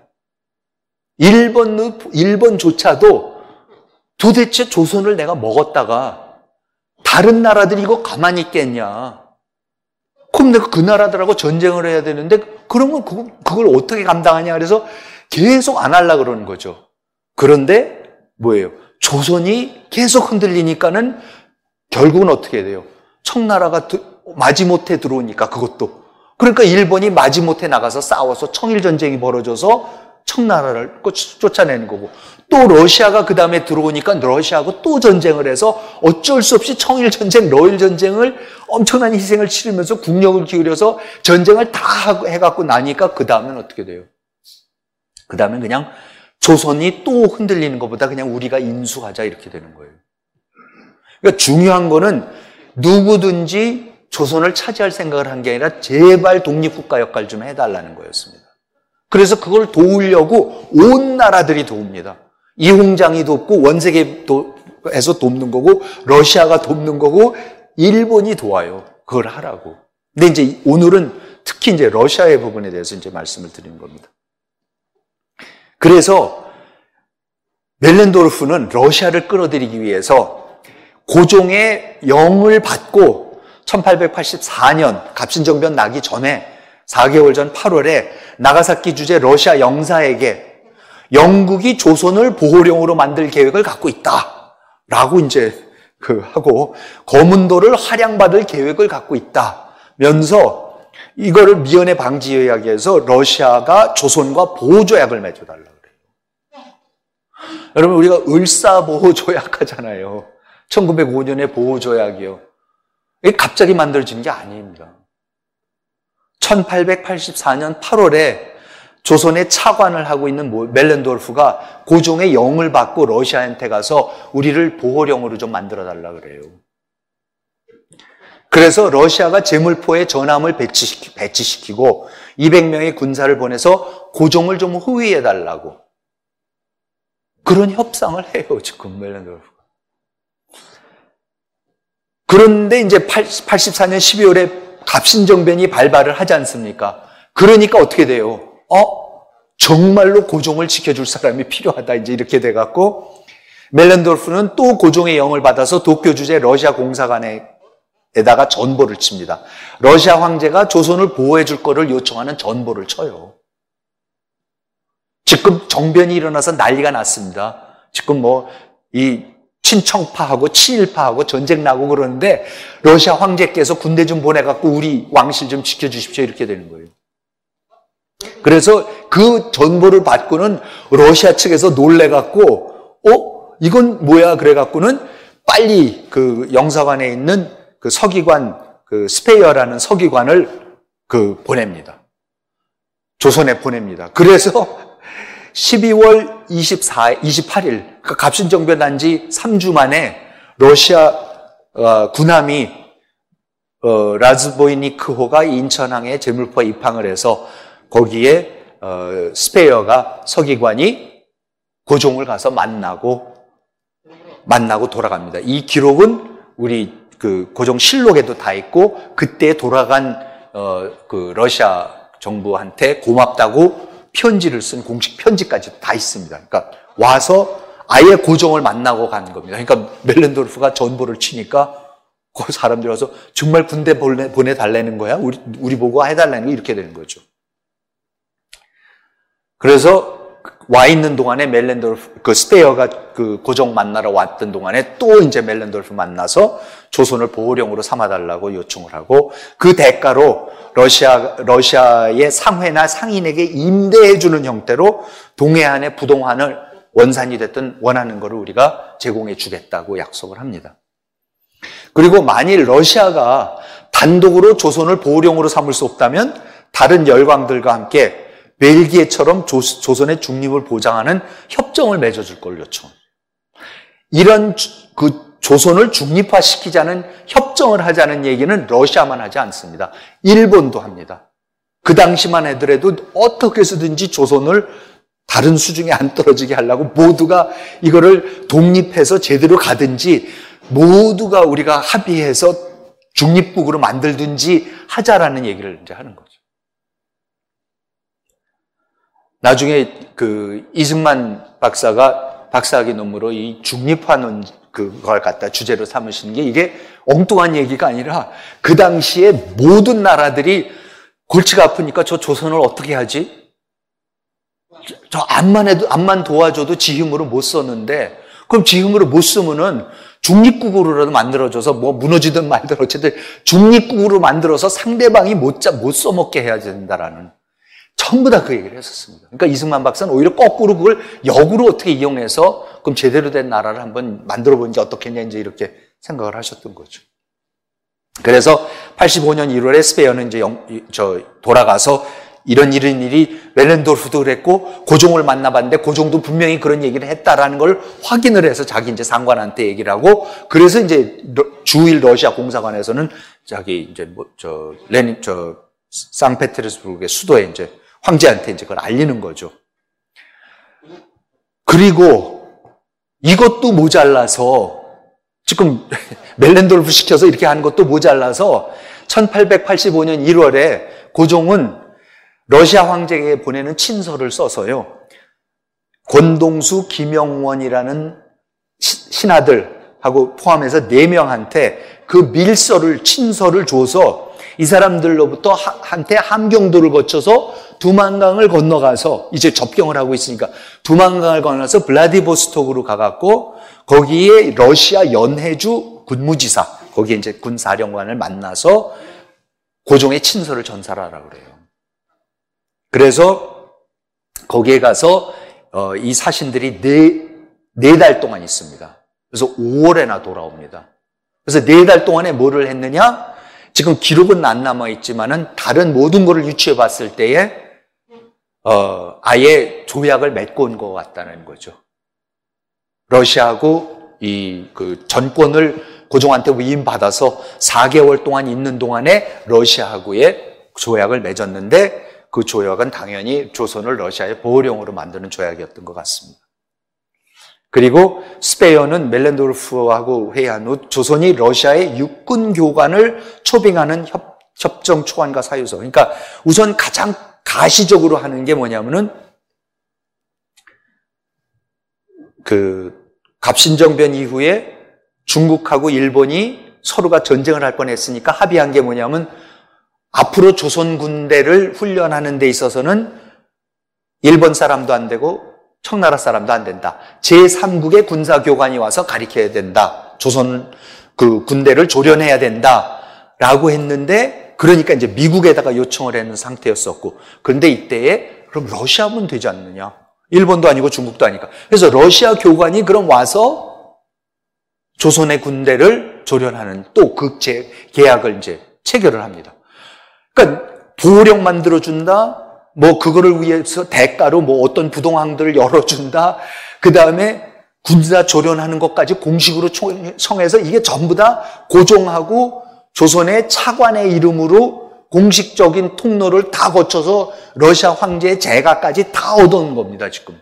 일본, 일본조차도 도대체 조선을 내가 먹었다가 다른 나라들이 이거 가만히 있겠냐. 그럼 내가 그 나라들하고 전쟁을 해야 되는데, 그러면 그거, 그걸 어떻게 감당하냐. 그래서 계속 안 하려고 그러는 거죠. 그런데 뭐예요? 조선이 계속 흔들리니까는 결국은 어떻게 돼요? 청나라가 마지못해 들어오니까 그것도. 그러니까 일본이 마지못해 나가서 싸워서 청일전쟁이 벌어져서 청나라를 쫓아내는 거고, 또 러시아가 그 다음에 들어오니까 러시아하고 또 전쟁을 해서 어쩔 수 없이 청일전쟁, 러일전쟁을 엄청난 희생을 치르면서 국력을 기울여서 전쟁을 다 해갖고 나니까 그 다음엔 어떻게 돼요? 그 다음엔 그냥 조선이 또 흔들리는 것보다 그냥 우리가 인수하자 이렇게 되는 거예요. 그러니까 중요한 거는 누구든지 조선을 차지할 생각을 한 게 아니라 제발 독립국가 역할 좀 해달라는 거였습니다. 그래서 그걸 도우려고 온 나라들이 도웁니다. 이홍장이 돕고 원세계에서 돕는 거고, 러시아가 돕는 거고, 일본이 도와요. 그걸 하라고. 근데 이제 오늘은 특히 이제 러시아의 부분에 대해서 이제 말씀을 드리는 겁니다. 그래서 멜렌도르프는 러시아를 끌어들이기 위해서 고종의 영을 받고 천팔백팔십사 년 갑신정변 나기 전에 사 개월 전 팔월에 나가사키 주재 러시아 영사에게 영국이 조선을 보호령으로 만들 계획을 갖고 있다라고 이제 그 하고, 거문도를 할양받을 계획을 갖고 있다면서 이거를 미연에 방지하기 위해서 러시아가 조선과 보호조약을 맺어달라고 그래요. 여러분, 우리가 을사보호조약 하잖아요. 천구백오 년에 보호조약이요. 이게 갑자기 만들어진 게 아닙니다. 천팔백팔십사 년 팔월에 조선의 차관을 하고 있는 멜렌도르프가 고종의 영을 받고 러시아한테 가서 우리를 보호령으로 좀 만들어달라 그래요. 그래서 러시아가 제물포에 전함을 배치시키, 배치시키고 이백 명의 군사를 보내서 고종을 좀 호위해달라고 그런 협상을 해요, 지금 멜렌도르프가. 그런데 이제 팔십사 년 십이월에 갑신정변이 발발을 하지 않습니까? 그러니까 어떻게 돼요? 어? 정말로 고종을 지켜줄 사람이 필요하다. 이제 이렇게 돼갖고 멜렌도르프는 또 고종의 영을 받아서 도쿄 주재 러시아 공사관에다가 전보를 칩니다. 러시아 황제가 조선을 보호해줄 거를 요청하는 전보를 쳐요. 지금 정변이 일어나서 난리가 났습니다. 지금 뭐 이 친청파하고 친일파하고 전쟁 나고 그러는데 러시아 황제께서 군대 좀 보내갖고 우리 왕실 좀 지켜주십시오. 이렇게 되는 거예요. 그래서 그 전보를 받고는 러시아 측에서 놀래갖고, 어? 이건 뭐야? 그래갖고는 빨리 그 영사관에 있는 그 서기관, 그 스페이어라는 서기관을 그 보냅니다. 조선에 보냅니다. 그래서 십이월 이십사, 이십팔일, 그러니까 갑신정변 난 지 삼 주 만에 러시아 어, 군함이 어, 라즈보이니크호가 인천항에 제물포 입항을 해서 거기에 어, 스페어가 서기관이 고종을 가서 만나고 만나고 돌아갑니다. 이 기록은 우리 그 고종 실록에도 다 있고 그때 돌아간 어, 그 러시아 정부한테 고맙다고 편지를 쓴 공식 편지까지 다 있습니다. 그러니까 와서 아예 고종을 만나고 간 겁니다. 그러니까 멜렌도르프가 전보를 치니까 그 사람들이 와서 정말 군대 보내, 보내달라는 거야? 우리, 우리 보고 해달라는 거 이렇게 되는 거죠. 그래서 와 있는 동안에 멜렌도르프, 그 스페어가 그 고종 만나러 왔던 동안에 또 이제 멜렌도르프 만나서 조선을 보호령으로 삼아달라고 요청을 하고 그 대가로 러시아, 러시아의 상회나 상인에게 임대해주는 형태로 동해안의 부동산을 원산이 됐든 원하는 거를 우리가 제공해 주겠다고 약속을 합니다. 그리고 만일 러시아가 단독으로 조선을 보호령으로 삼을 수 없다면 다른 열강들과 함께 벨기에처럼 조, 조선의 중립을 보장하는 협정을 맺어줄 걸 요청합니다. 이런 그 조선을 중립화시키자는 협정을 하자는 얘기는 러시아만 하지 않습니다. 일본도 합니다. 그 당시만 하더라도 어떻게 해서든지 조선을 다른 수중에 안 떨어지게 하려고 모두가 이거를 독립해서 제대로 가든지 모두가 우리가 합의해서 중립국으로 만들든지 하자라는 얘기를 이제 하는 거죠. 나중에 그 이승만 박사가 박사학위 논문으로 이 중립화 논 그걸 갖다 주제로 삼으신 게 이게 엉뚱한 얘기가 아니라 그 당시에 모든 나라들이 골치가 아프니까 저 조선을 어떻게 하지? 저 암만 해도 암만 도와줘도 지 힘으로 못 썼는데 그럼 지 힘으로 못 쓰면은 중립국으로라도 만들어줘서 뭐 무너지든 말든 어쨌든 중립국으로 만들어서 상대방이 못, 자, 못 써먹게 해야 된다라는 전부 다 그 얘기를 했었습니다. 그러니까 이승만 박사는 오히려 거꾸로 그걸 역으로 어떻게 이용해서 그럼 제대로 된 나라를 한번 만들어 보는 게 어떻겠냐 이제 이렇게 생각을 하셨던 거죠. 그래서 팔십오 년 일월에 스페어는 이제 영, 저 돌아가서 이런 이런 일이 멜렌도르프도 그랬고 고종을 만나봤는데 고종도 분명히 그런 얘기를 했다라는 걸 확인을 해서 자기 이제 상관한테 얘기를 하고 그래서 이제 주일 러시아 공사관에서는 자기 이제 뭐 저 레닌 저 상페테르스부르크의 수도에 이제 황제한테 이제 그걸 알리는 거죠. 그리고 이것도 모자라서 지금 멜렌도르프 시켜서 이렇게 하는 것도 모자라서 천팔백팔십오 년 일월에 고종은 러시아 황제에게 보내는 친서를 써서요. 권동수, 김영원이라는 신하들하고 포함해서 네 명한테 그 밀서를, 친서를 줘서 이 사람들로부터 한테 함경도를 거쳐서 두만강을 건너가서 이제 접경을 하고 있으니까 두만강을 건너서 블라디보스톡으로 가갖고 거기에 러시아 연해주 군무지사, 거기에 이제 군사령관을 만나서 고종의 친서를 전달하라고 그래요. 그래서 거기에 가서 어, 이 사신들이 네, 네 달 동안 있습니다. 그래서 오월에나 돌아옵니다. 그래서 네 달 동안에 뭐를 했느냐? 지금 기록은 안 남아있지만은 다른 모든 것을 유추해 봤을 때에 어, 아예 조약을 맺고 온 것 같다는 거죠. 러시아하고 이 그 전권을 고종한테 위임받아서 사 개월 동안 있는 동안에 러시아하고의 조약을 맺었는데 그 조약은 당연히 조선을 러시아의 보호령으로 만드는 조약이었던 것 같습니다. 그리고 스페어는 멜렌도르프하고 회의한 후 조선이 러시아의 육군 교관을 초빙하는 협, 협정 초안과 사유서. 그러니까 우선 가장 가시적으로 하는 게 뭐냐면은 그 갑신정변 이후에 중국하고 일본이 서로가 전쟁을 할 뻔했으니까 합의한 게 뭐냐면 앞으로 조선 군대를 훈련하는 데 있어서는 일본 사람도 안 되고 청나라 사람도 안 된다. 제삼국의 군사교관이 와서 가르쳐야 된다. 조선 그 군대를 조련해야 된다. 라고 했는데 그러니까 이제 미국에다가 요청을 하는 상태였었고 그런데 이때에 그럼 러시아 하면 되지 않느냐. 일본도 아니고 중국도 아니까. 그래서 러시아 교관이 그럼 와서 조선의 군대를 조련하는 또 그 계약을 이제 체결을 합니다. 그러니까 보호령 만들어준다. 뭐 그거를 위해서 대가로 뭐 어떤 부동항들을 열어준다. 그 다음에 군사 조련하는 것까지 공식으로 청해서 이게 전부 다 고종하고 조선의 차관의 이름으로 공식적인 통로를 다 거쳐서 러시아 황제의 재가까지 다 얻어온 겁니다, 지금.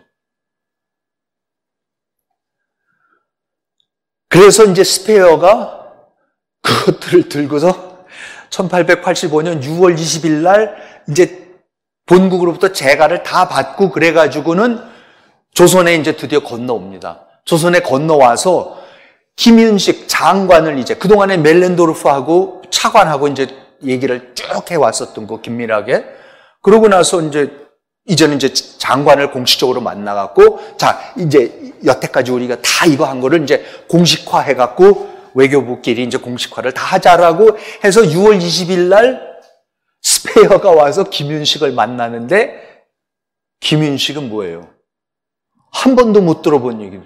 그래서 이제 스페어가 그것들을 들고서 천팔백팔십오 년 유월 이십일 날 이제 본국으로부터 재가를 다 받고 그래가지고는 조선에 이제 드디어 건너옵니다. 조선에 건너와서 김윤식 장관을 이제 그동안에 멜렌도르프하고 차관하고 이제 얘기를 쭉 해왔었던 거, 긴밀하게. 그러고 나서 이제, 이제는 이제 장관을 공식적으로 만나갖고, 자, 이제 여태까지 우리가 다 이거 한 거를 이제 공식화 해갖고 외교부끼리 이제 공식화를 다 하자라고 해서 유월 이십일 날 스페어가 와서 김윤식을 만나는데, 김윤식은 뭐예요? 한 번도 못 들어본 얘기를.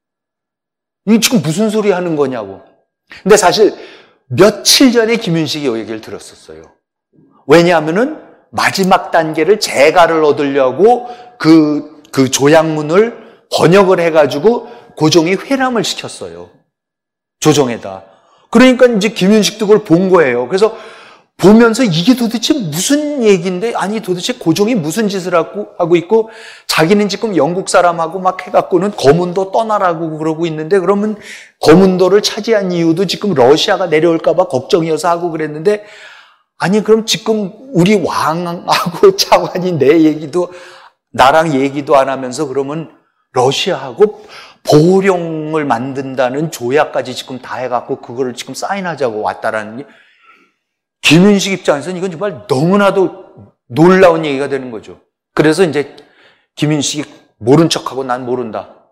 이게 지금 무슨 소리 하는 거냐고. 근데 사실 며칠 전에 김윤식이 이 얘기를 들었었어요. 왜냐하면은 마지막 단계를 재가를 얻으려고 그, 그 조약문을 번역을 해가지고 고종이 회람을 시켰어요. 조정에다. 그러니까 이제 김윤식도 그걸 본 거예요. 그래서 보면서 이게 도대체 무슨 얘기인데, 아니 도대체 고종이 무슨 짓을 하고, 하고 있고, 자기는 지금 영국 사람하고 막 해갖고는 거문도 떠나라고 그러고 있는데, 그러면 거문도를 차지한 이유도 지금 러시아가 내려올까봐 걱정이어서 하고 그랬는데, 아니 그럼 지금 우리 왕하고 차관이 내 얘기도, 나랑 얘기도 안 하면서 그러면 러시아하고 보호령을 만든다는 조약까지 지금 다 해갖고 그거를 지금 사인하자고 왔다라는 게, 김윤식 입장에서는 이건 정말 너무나도 놀라운 얘기가 되는 거죠. 그래서 이제 김윤식이 모른 척하고 난 모른다.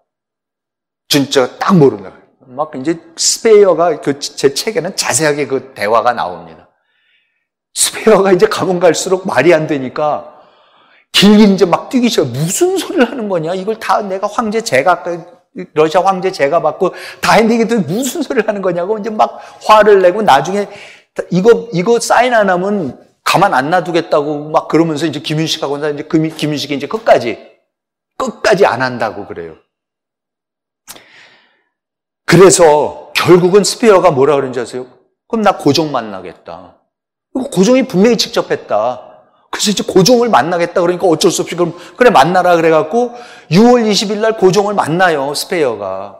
진짜 딱 모른다. 막 이제 스페어가 그 제 책에는 자세하게 그 대화가 나옵니다. 스페어가 이제 가면 갈수록 말이 안 되니까 길게 이제 막 뛰기 시작. 무슨 소리를 하는 거냐? 이걸 다 내가 황제 제가 러시아 황제 제가 받고 다 했는데 이게 무슨 소리를 하는 거냐고 이제 막 화를 내고 나중에 이거, 이거 사인 안 하면 가만 안 놔두겠다고 막 그러면서 이제 김윤식하고 이제 김윤식이 이제 끝까지, 끝까지 안 한다고 그래요. 그래서 결국은 스페어가 뭐라 그런지 아세요? 그럼 나 고종 만나겠다. 고종이 분명히 직접 했다. 그래서 이제 고종을 만나겠다 그러니까 어쩔 수 없이 그럼, 그래, 만나라 그래갖고 유월 이십일 날 고종을 만나요, 스페어가.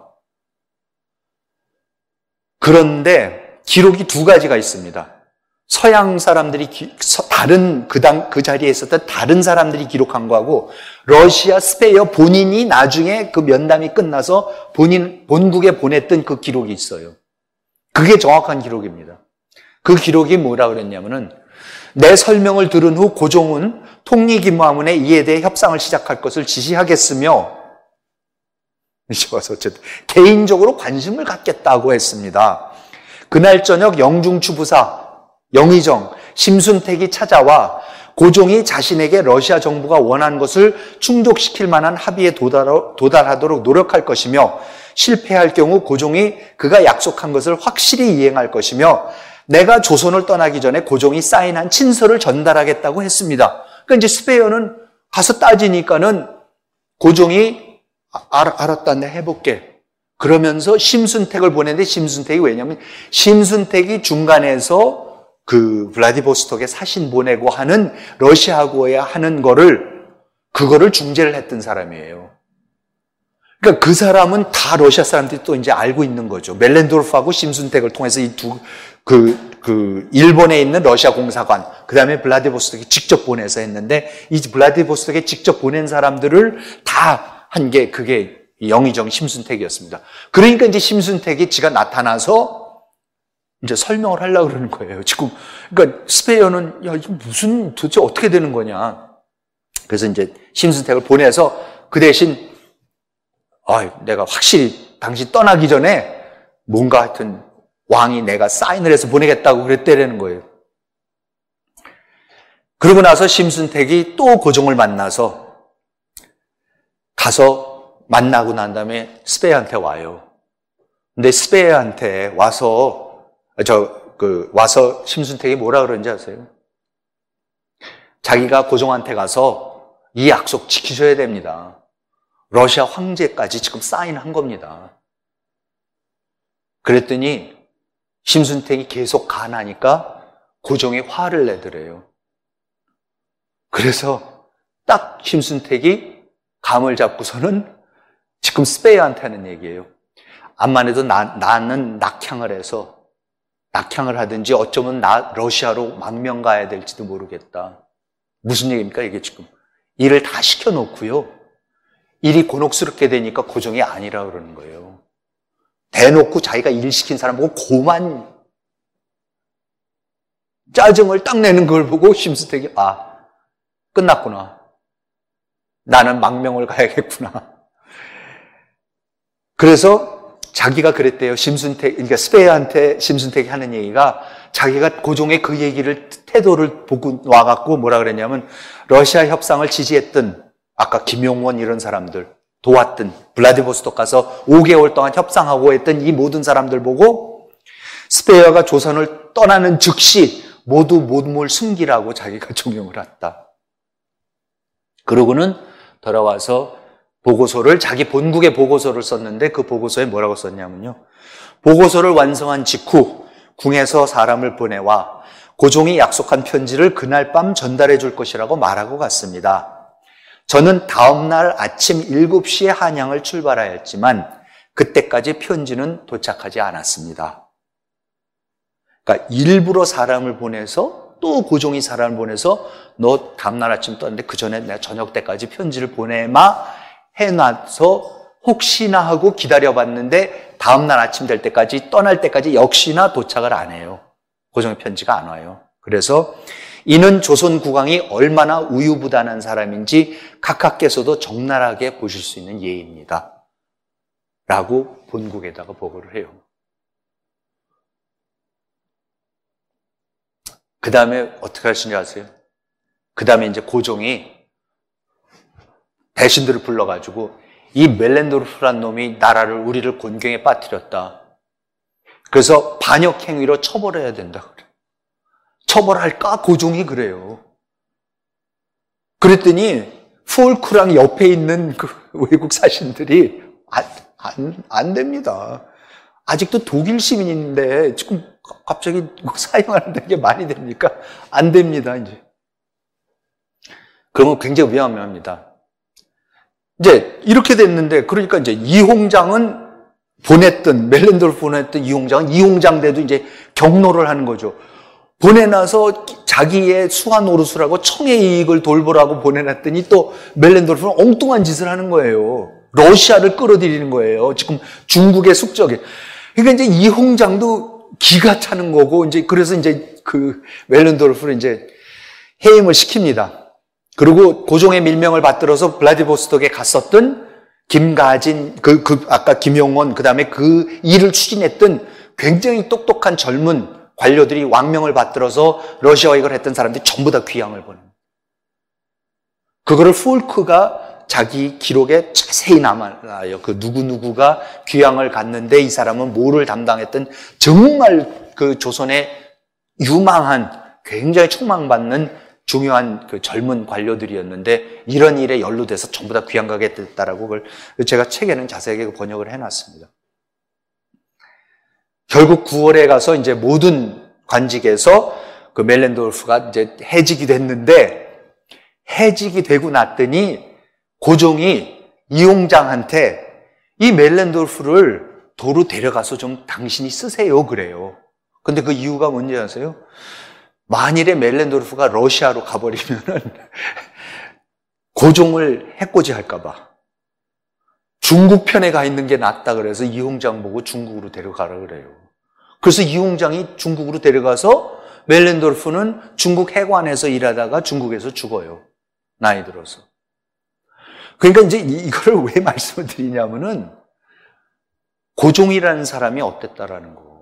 그런데 기록이 두 가지가 있습니다. 서양 사람들이, 기, 다른, 그 당, 그 자리에 있었던 다른 사람들이 기록한 거하고, 러시아 스페어 본인이 나중에 그 면담이 끝나서 본인, 본국에 보냈던 그 기록이 있어요. 그게 정확한 기록입니다. 그 기록이 뭐라 그랬냐면은, 내 설명을 들은 후 고종은 통리기무하문에 이에 대해 협상을 시작할 것을 지시하겠으며, 이제 와서 어쨌든, 개인적으로 관심을 갖겠다고 했습니다. 그날 저녁 영중추부사 영의정 심순택이 찾아와 고종이 자신에게 러시아 정부가 원하는 것을 충족시킬 만한 합의에 도달하도록 노력할 것이며 실패할 경우 고종이 그가 약속한 것을 확실히 이행할 것이며 내가 조선을 떠나기 전에 고종이 사인한 친서를 전달하겠다고 했습니다. 그러니까 이제 스페어는 가서 따지니까는 고종이 알, 알았다, 내가 해볼게. 그러면서 심순택을 보냈는데 심순택이 왜냐면 심순택이 중간에서 그 블라디보스톡에 사신 보내고 하는 러시아하고야 하는 거를 그거를 중재를 했던 사람이에요. 그러니까 그 사람은 다 러시아 사람들이 또 이제 알고 있는 거죠. 멜렌도르프하고 심순택을 통해서 이 두 그 그 일본에 있는 러시아 공사관 그다음에 블라디보스톡에 직접 보내서 했는데 이 블라디보스톡에 직접 보낸 사람들을 다 한 게 그게 영의정 심순택이었습니다. 그러니까 이제 심순택이 지가 나타나서 이제 설명을 하려고 그러는 거예요. 지금, 그러니까 스페어는, 야, 이게 무슨, 도대체 어떻게 되는 거냐. 그래서 이제 심순택을 보내서 그 대신, 아, 내가 확실히 당신 떠나기 전에 뭔가 하여튼 왕이 내가 사인을 해서 보내겠다고 그랬다라는 거예요. 그러고 나서 심순택이 또 고종을 만나서 가서 만나고 난 다음에 스페어한테 와요. 근데 스페어한테 와서 저 그 와서 심순택이 뭐라 그런지 아세요? 자기가 고종한테 가서 이 약속 지키셔야 됩니다. 러시아 황제까지 지금 사인한 겁니다. 그랬더니 심순택이 계속 가나니까 고종이 화를 내더래요. 그래서 딱 심순택이 감을 잡고서는 지금 스페이어한테 하는 얘기예요. 암만 해도 나, 나는 낙향을 해서 낙향을 하든지 어쩌면 나 러시아로 망명 가야 될지도 모르겠다. 무슨 얘기입니까 이게 지금. 일을 다 시켜놓고요. 일이 곤혹스럽게 되니까 고종이 아니라 그러는 거예요. 대놓고 자기가 일 시킨 사람 보고 고만 짜증을 딱 내는 걸 보고 심수택이 아 끝났구나. 나는 망명을 가야겠구나. 그래서 자기가 그랬대요. 심순택, 그러니까 스페이어한테 심순택이 하는 얘기가 자기가 고종의 그 얘기를 태도를 보고 와갖고 뭐라 그랬냐면 러시아 협상을 지지했던 아까 김용원 이런 사람들 도왔던 블라디보스토크 가서 오 개월 동안 협상하고 했던 이 모든 사람들 보고 스페이어가 조선을 떠나는 즉시 모두 몸을 숨기라고 자기가 종용을 했다. 그러고는 돌아와서 보고서를 자기 본국의 보고서를 썼는데 그 보고서에 뭐라고 썼냐면요. 보고서를 완성한 직후 궁에서 사람을 보내와 고종이 약속한 편지를 그날 밤 전달해 줄 것이라고 말하고 갔습니다. 저는 다음 날 아침 일곱 시에 한양을 출발하였지만 그때까지 편지는 도착하지 않았습니다. 그러니까 일부러 사람을 보내서 또 고종이 사람을 보내서 너 다음 날 아침 떠났는데 그 전에 내가 저녁 때까지 편지를 보내마 해놔서 혹시나 하고 기다려봤는데 다음 날 아침 될 때까지 떠날 때까지 역시나 도착을 안 해요. 고종의 편지가 안 와요. 그래서 이는 조선 국왕이 얼마나 우유부단한 사람인지 각하께서도 적나라하게 보실 수 있는 예입니다. 라고 본국에다가 보고를 해요. 그 다음에 어떻게 하시는지 아세요? 그 다음에 이제 고종이 대신들을 불러가지고 이 멜렌도르프란 놈이 나라를 우리를 곤경에 빠뜨렸다. 그래서 반역 행위로 처벌해야 된다 그래. 처벌할까? 고종이 그래요. 그랬더니 폴크랑 옆에 있는 그 외국 사신들이 안, 안, 안 됩니다. 아직도 독일 시민인데 지금 갑자기 사용하는 게 말이 됩니까? 안 됩니다, 이제. 그러면 굉장히 위험합니다. 이제 이렇게 됐는데, 그러니까 이제 이홍장은 보냈던, 멜렌도르프 보냈던 이홍장은 이홍장 대도 이제 경로를 하는 거죠. 보내놔서 자기의 수하 노릇을 청의 이익을 돌보라고 보내놨더니 또 멜렌도르프는 엉뚱한 짓을 하는 거예요. 러시아를 끌어들이는 거예요. 지금 중국의 숙적에. 그러니까 이제 이홍장도 기가 차는 거고, 이제 그래서 이제 그 멜렌도르프를 이제 해임을 시킵니다. 그리고 고종의 밀명을 받들어서 블라디보스톡에 갔었던 김가진, 그, 그, 아까 김용원, 그 다음에 그 일을 추진했던 굉장히 똑똑한 젊은 관료들이 왕명을 받들어서 러시아와 이걸 했던 사람들이 전부 다 귀향을 보냅니다. 그거를 폴크가 자기 기록에 자세히 남아요. 그 누구누구가 귀향을 갔는데 이 사람은 뭐를 담당했던 정말 그 조선의 유망한 굉장히 촉망받는 중요한 그 젊은 관료들이었는데 이런 일에 연루돼서 전부 다 귀향 가게 됐다라고 그걸 제가 책에는 자세하게 번역을 해놨습니다. 결국 구월에 가서 이제 모든 관직에서 그 멜렌도르프가 이제 해직이 됐는데 해직이 되고 났더니 고종이 이홍장한테 이 멜렌도르프를 도로 데려가서 좀 당신이 쓰세요 그래요. 근데 그 이유가 뭔지 아세요? 만일에 멜렌도르프가 러시아로 가버리면은 고종을 해코지 할까봐 중국 편에 가 있는 게 낫다 그래서 이홍장 보고 중국으로 데려가라 그래요. 그래서 이홍장이 중국으로 데려가서 멜렌도르프는 중국 해관에서 일하다가 중국에서 죽어요. 나이 들어서. 그러니까 이제 이거를 왜 말씀을 드리냐면은 고종이라는 사람이 어땠다라는 거.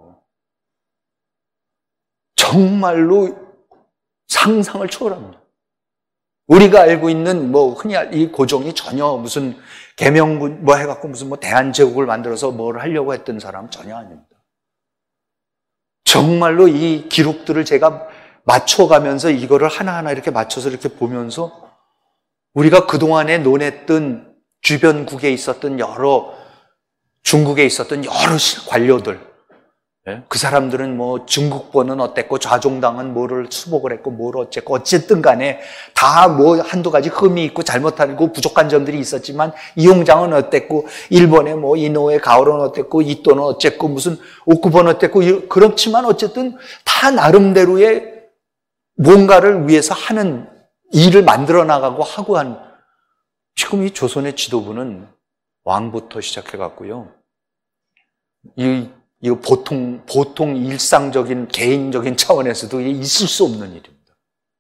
정말로 상상을 초월합니다. 우리가 알고 있는 뭐 흔히 이 고종이 전혀 무슨 계명군 뭐 해갖고 무슨 뭐 대한제국을 만들어서 뭘 하려고 했던 사람 전혀 아닙니다. 정말로 이 기록들을 제가 맞춰가면서 이거를 하나하나 이렇게 맞춰서 이렇게 보면서 우리가 그동안에 논했던 주변국에 있었던 여러, 중국에 있었던 여러 관료들, 그 사람들은 뭐 중국보는 어땠고 좌종당은 뭐를 수복을 했고 뭘 어쨌고 어쨌든 간에 다 뭐 한두 가지 흠이 있고 잘못하고 부족한 점들이 있었지만 이홍장은 어땠고 일본의 뭐 이노우에 가오로는 어땠고 이또는 어쨌고 무슨 오쿠보는 어땠고 그렇지만 어쨌든 다 나름대로의 뭔가를 위해서 하는 일을 만들어 나가고 하고 한 지금 이 조선의 지도부는 왕부터 시작해 갖고요. 이 이거 보통, 보통 일상적인, 개인적인 차원에서도 있을 수 없는 일입니다.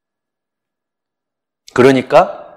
그러니까,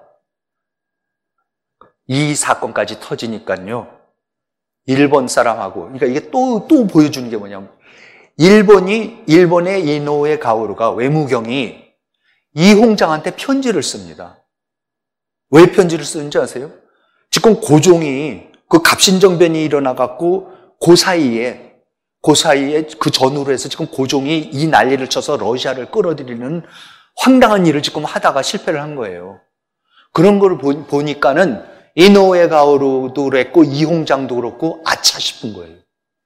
이 사건까지 터지니까요, 일본 사람하고, 그러니까 이게 또, 또 보여주는 게 뭐냐면, 일본이, 일본의 이노우에 가오루가 외무경이 이홍장한테 편지를 씁니다. 왜 편지를 쓰는지 아세요? 지금 고종이 그 갑신정변이 일어나갖고, 그 사이에, 그 사이에 그 전후로 해서 지금 고종이 이 난리를 쳐서 러시아를 끌어들이는 황당한 일을 지금 하다가 실패를 한 거예요. 그런 걸 보니까는 이노우에 가오루도 그랬고 이홍장도 그렇고 아차 싶은 거예요.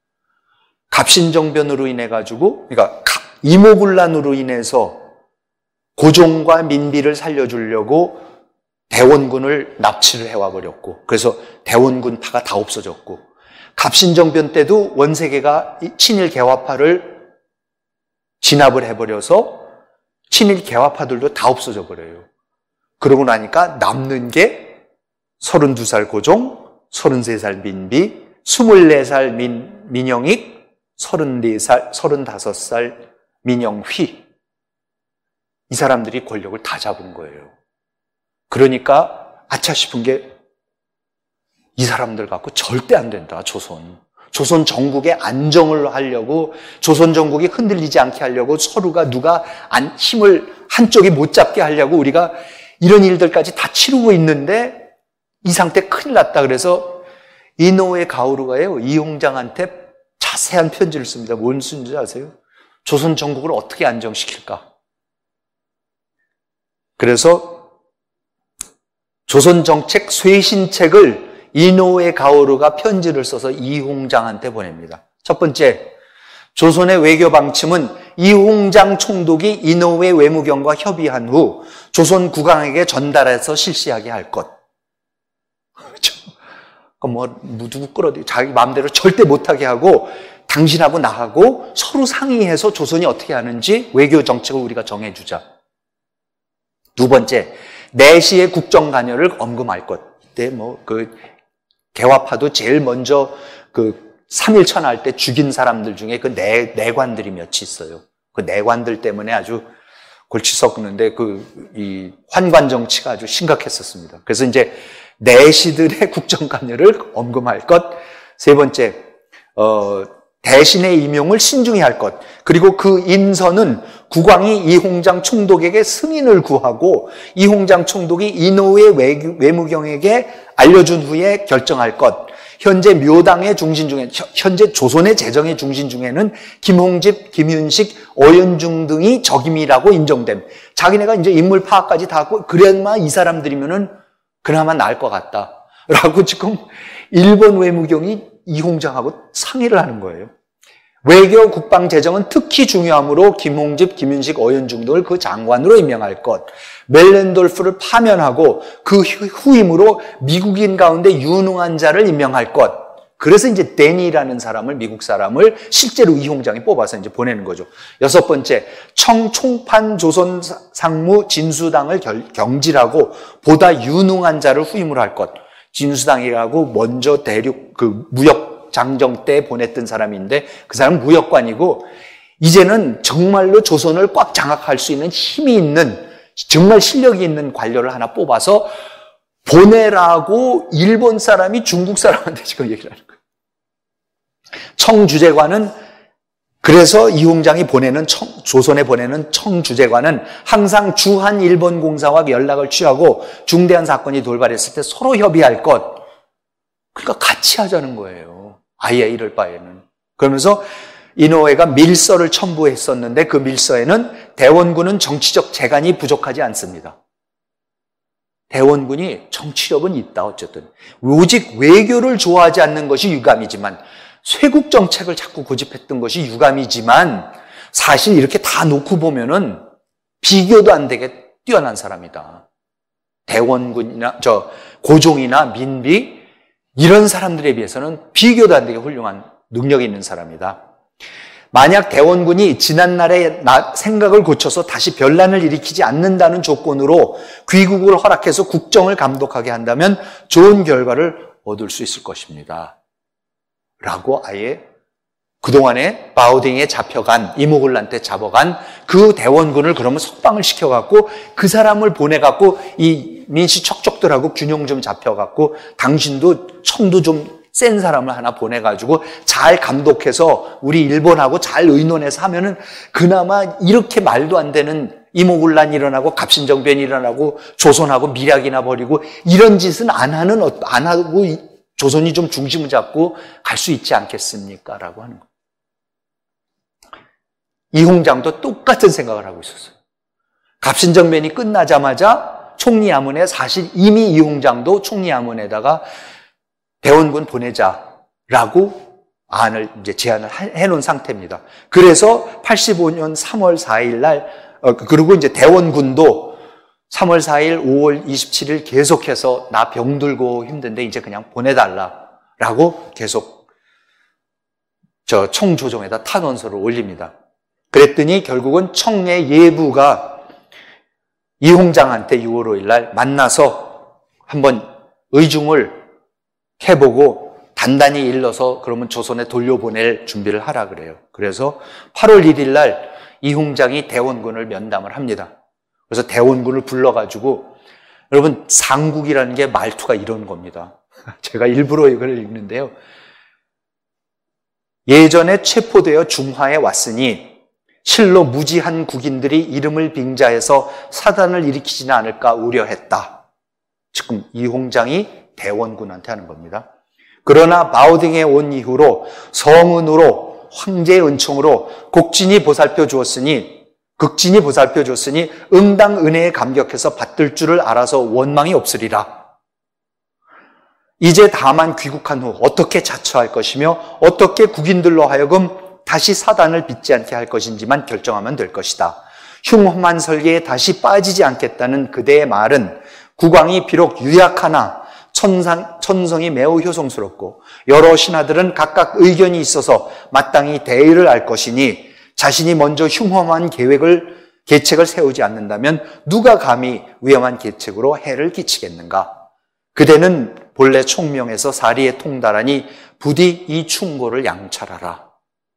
갑신정변으로 인해 가지고, 그러니까 이모군란으로 인해서 고종과 민비를 살려주려고 대원군을 납치를 해와 버렸고, 그래서 대원군파가 다 없어졌고, 갑신정변 때도 원세계가 친일 개화파를 진압을 해버려서 친일 개화파들도 다 없어져 버려요. 그러고 나니까 남는 게 서른두 살 고종, 서른세 살 민비, 스물네 살 민, 민영익, 서른네 살, 서른다섯 살 민영휘. 이 사람들이 권력을 다 잡은 거예요. 그러니까 아차 싶은 게 이 사람들 갖고 절대 안 된다, 조선. 조선 전국의 안정을 하려고, 조선 전국이 흔들리지 않게 하려고, 서로가 누가 안, 힘을 한쪽이 못 잡게 하려고 우리가 이런 일들까지 다 치르고 있는데 이 상태 큰일 났다. 그래서 이노우에 가오루가요, 이홍장한테 자세한 편지를 씁니다. 뭔 쓴지 아세요? 조선 전국을 어떻게 안정시킬까? 그래서 조선 정책 쇄신책을 이노우에 가오루가 편지를 써서 이홍장한테 보냅니다. 첫 번째, 조선의 외교 방침은 이홍장 총독이 이노우에 외무경과 협의한 후 조선 국왕에게 전달해서 실시하게 할 것. 뭐 누구 끌어들이 자기 마음대로 절대 못하게 하고 당신하고 나하고 서로 상의해서 조선이 어떻게 하는지 외교 정책을 우리가 정해주자. 두 번째, 내시의 국정 관여를 엄금할 것. 이때 뭐그 개화파도 제일 먼저 그 삼일천할 때 죽인 사람들 중에 그 내, 내관들이 몇이 있어요. 그 내관들 때문에 아주 골치 썩는데 그 이 환관 정치가 아주 심각했었습니다. 그래서 이제 내시들의 국정 관여를 엄금할 것. 세 번째, 어, 대신의 임용을 신중히 할 것. 그리고 그 인선은 국왕이 이홍장 총독에게 승인을 구하고 이홍장 총독이 이노우의 외교, 외무경에게 알려준 후에 결정할 것. 현재 묘당의 중심 중에, 현재 조선의 재정의 중심 중에는 김홍집, 김윤식, 어연중 등이 적임이라고 인정됨. 자기네가 이제 인물 파악까지 다 하고 그래야만 이 사람들이면은 그나마 나을 것 같다. 라고 지금 일본 외무경이 이홍장하고 상의를 하는 거예요. 외교 국방 재정은 특히 중요하므로 김홍집, 김윤식, 어연중 등을 그 장관으로 임명할 것. 멜렌돌프를 파면하고 그 후임으로 미국인 가운데 유능한 자를 임명할 것. 그래서 이제 데니라는 사람을, 미국 사람을 실제로 이홍장이 뽑아서 이제 보내는 거죠. 여섯 번째, 청총판 조선 상무 진수당을 결, 경질하고 보다 유능한 자를 후임을 할 것. 진수당이라고 먼저 대륙, 그 무역 장정 때 보냈던 사람인데 그 사람은 무역관이고 이제는 정말로 조선을 꽉 장악할 수 있는 힘이 있는 정말 실력이 있는 관료를 하나 뽑아서 보내라고 일본 사람이 중국 사람한테 지금 얘기를 하는 거예요. 청주재관은 그래서 이홍장이 보내는 청, 조선에 보내는 청주재관은 항상 주한 일본 공사와 연락을 취하고 중대한 사건이 돌발했을 때 서로 협의할 것. 그러니까 같이 하자는 거예요. 아예 이럴 바에는. 그러면서 이노우에가 밀서를 첨부했었는데 그 밀서에는 대원군은 정치적 재간이 부족하지 않습니다. 대원군이 정치력은 있다 어쨌든. 오직 외교를 좋아하지 않는 것이 유감이지만, 쇄국 정책을 자꾸 고집했던 것이 유감이지만, 사실 이렇게 다 놓고 보면은 비교도 안 되게 뛰어난 사람이다. 대원군이나 저 고종이나 민비 이런 사람들에 비해서는 비교도 안 되게 훌륭한 능력이 있는 사람이다. 만약 대원군이 지난날의 생각을 고쳐서 다시 변란을 일으키지 않는다는 조건으로 귀국을 허락해서 국정을 감독하게 한다면 좋은 결과를 얻을 수 있을 것입니다. 라고 아예 그동안에 바오딩에 잡혀간, 이모굴란테 잡아간 그 대원군을 그러면 석방을 시켜갖고 그 사람을 보내갖고 이 민씨 척척들하고 균형 좀 잡혀갖고 당신도 청도 좀 센 사람을 하나 보내가지고 잘 감독해서 우리 일본하고 잘 의논해서 하면은 그나마 이렇게 말도 안 되는 이모군란이 일어나고 갑신정변이 일어나고 조선하고 밀약이나 벌이고 이런 짓은 안 하는, 안 하고 조선이 좀 중심을 잡고 갈 수 있지 않겠습니까? 라고 하는 거예요. 이홍장도 똑같은 생각을 하고 있었어요. 갑신정변이 끝나자마자 총리야문에 사실 이미 이홍장도 총리야문에다가 대원군 보내자라고 안을 이제 제안을 해놓은 상태입니다. 그래서 팔십오 년 삼월 사일 날, 어, 그리고 이제 대원군도 삼월 사일, 오월 이십칠일 계속해서 나 병들고 힘든데 이제 그냥 보내달라라고 계속 저 청조정에다 탄원서를 올립니다. 그랬더니 결국은 청내 예부가 이홍장한테 유월 오일 날 만나서 한번 의중을 해보고 단단히 일러서 그러면 조선에 돌려보낼 준비를 하라 그래요. 그래서 팔월 일일 날 이홍장이 대원군을 면담을 합니다. 그래서 대원군을 불러가지고, 여러분 상국이라는 게 말투가 이런 겁니다. 제가 일부러 이걸 읽는데요. 예전에 체포되어 중화에 왔으니 실로 무지한 국인들이 이름을 빙자해서 사단을 일으키지는 않을까 우려했다. 지금 이홍장이 대원군한테 하는 겁니다. 그러나 바오딩에 온 이후로 성은으로 황제의 은총으로 곡진이 보살펴 주었으니 극진이 보살펴 줬으니 응당 은혜에 감격해서 받들 줄을 알아서 원망이 없으리라. 이제 다만 귀국한 후 어떻게 자처할 것이며 어떻게 국인들로 하여금 다시 사단을 빚지 않게 할 것인지만 결정하면 될 것이다. 흉험한 설계에 다시 빠지지 않겠다는 그대의 말은 국왕이 비록 유약하나 천상, 천성이 매우 효성스럽고 여러 신하들은 각각 의견이 있어서 마땅히 대의를 알 것이니 자신이 먼저 흉험한 계획을, 계책을 세우지 않는다면 누가 감히 위험한 계책으로 해를 끼치겠는가? 그대는 본래 총명에서 사리에 통달하니 부디 이 충고를 양찰하라.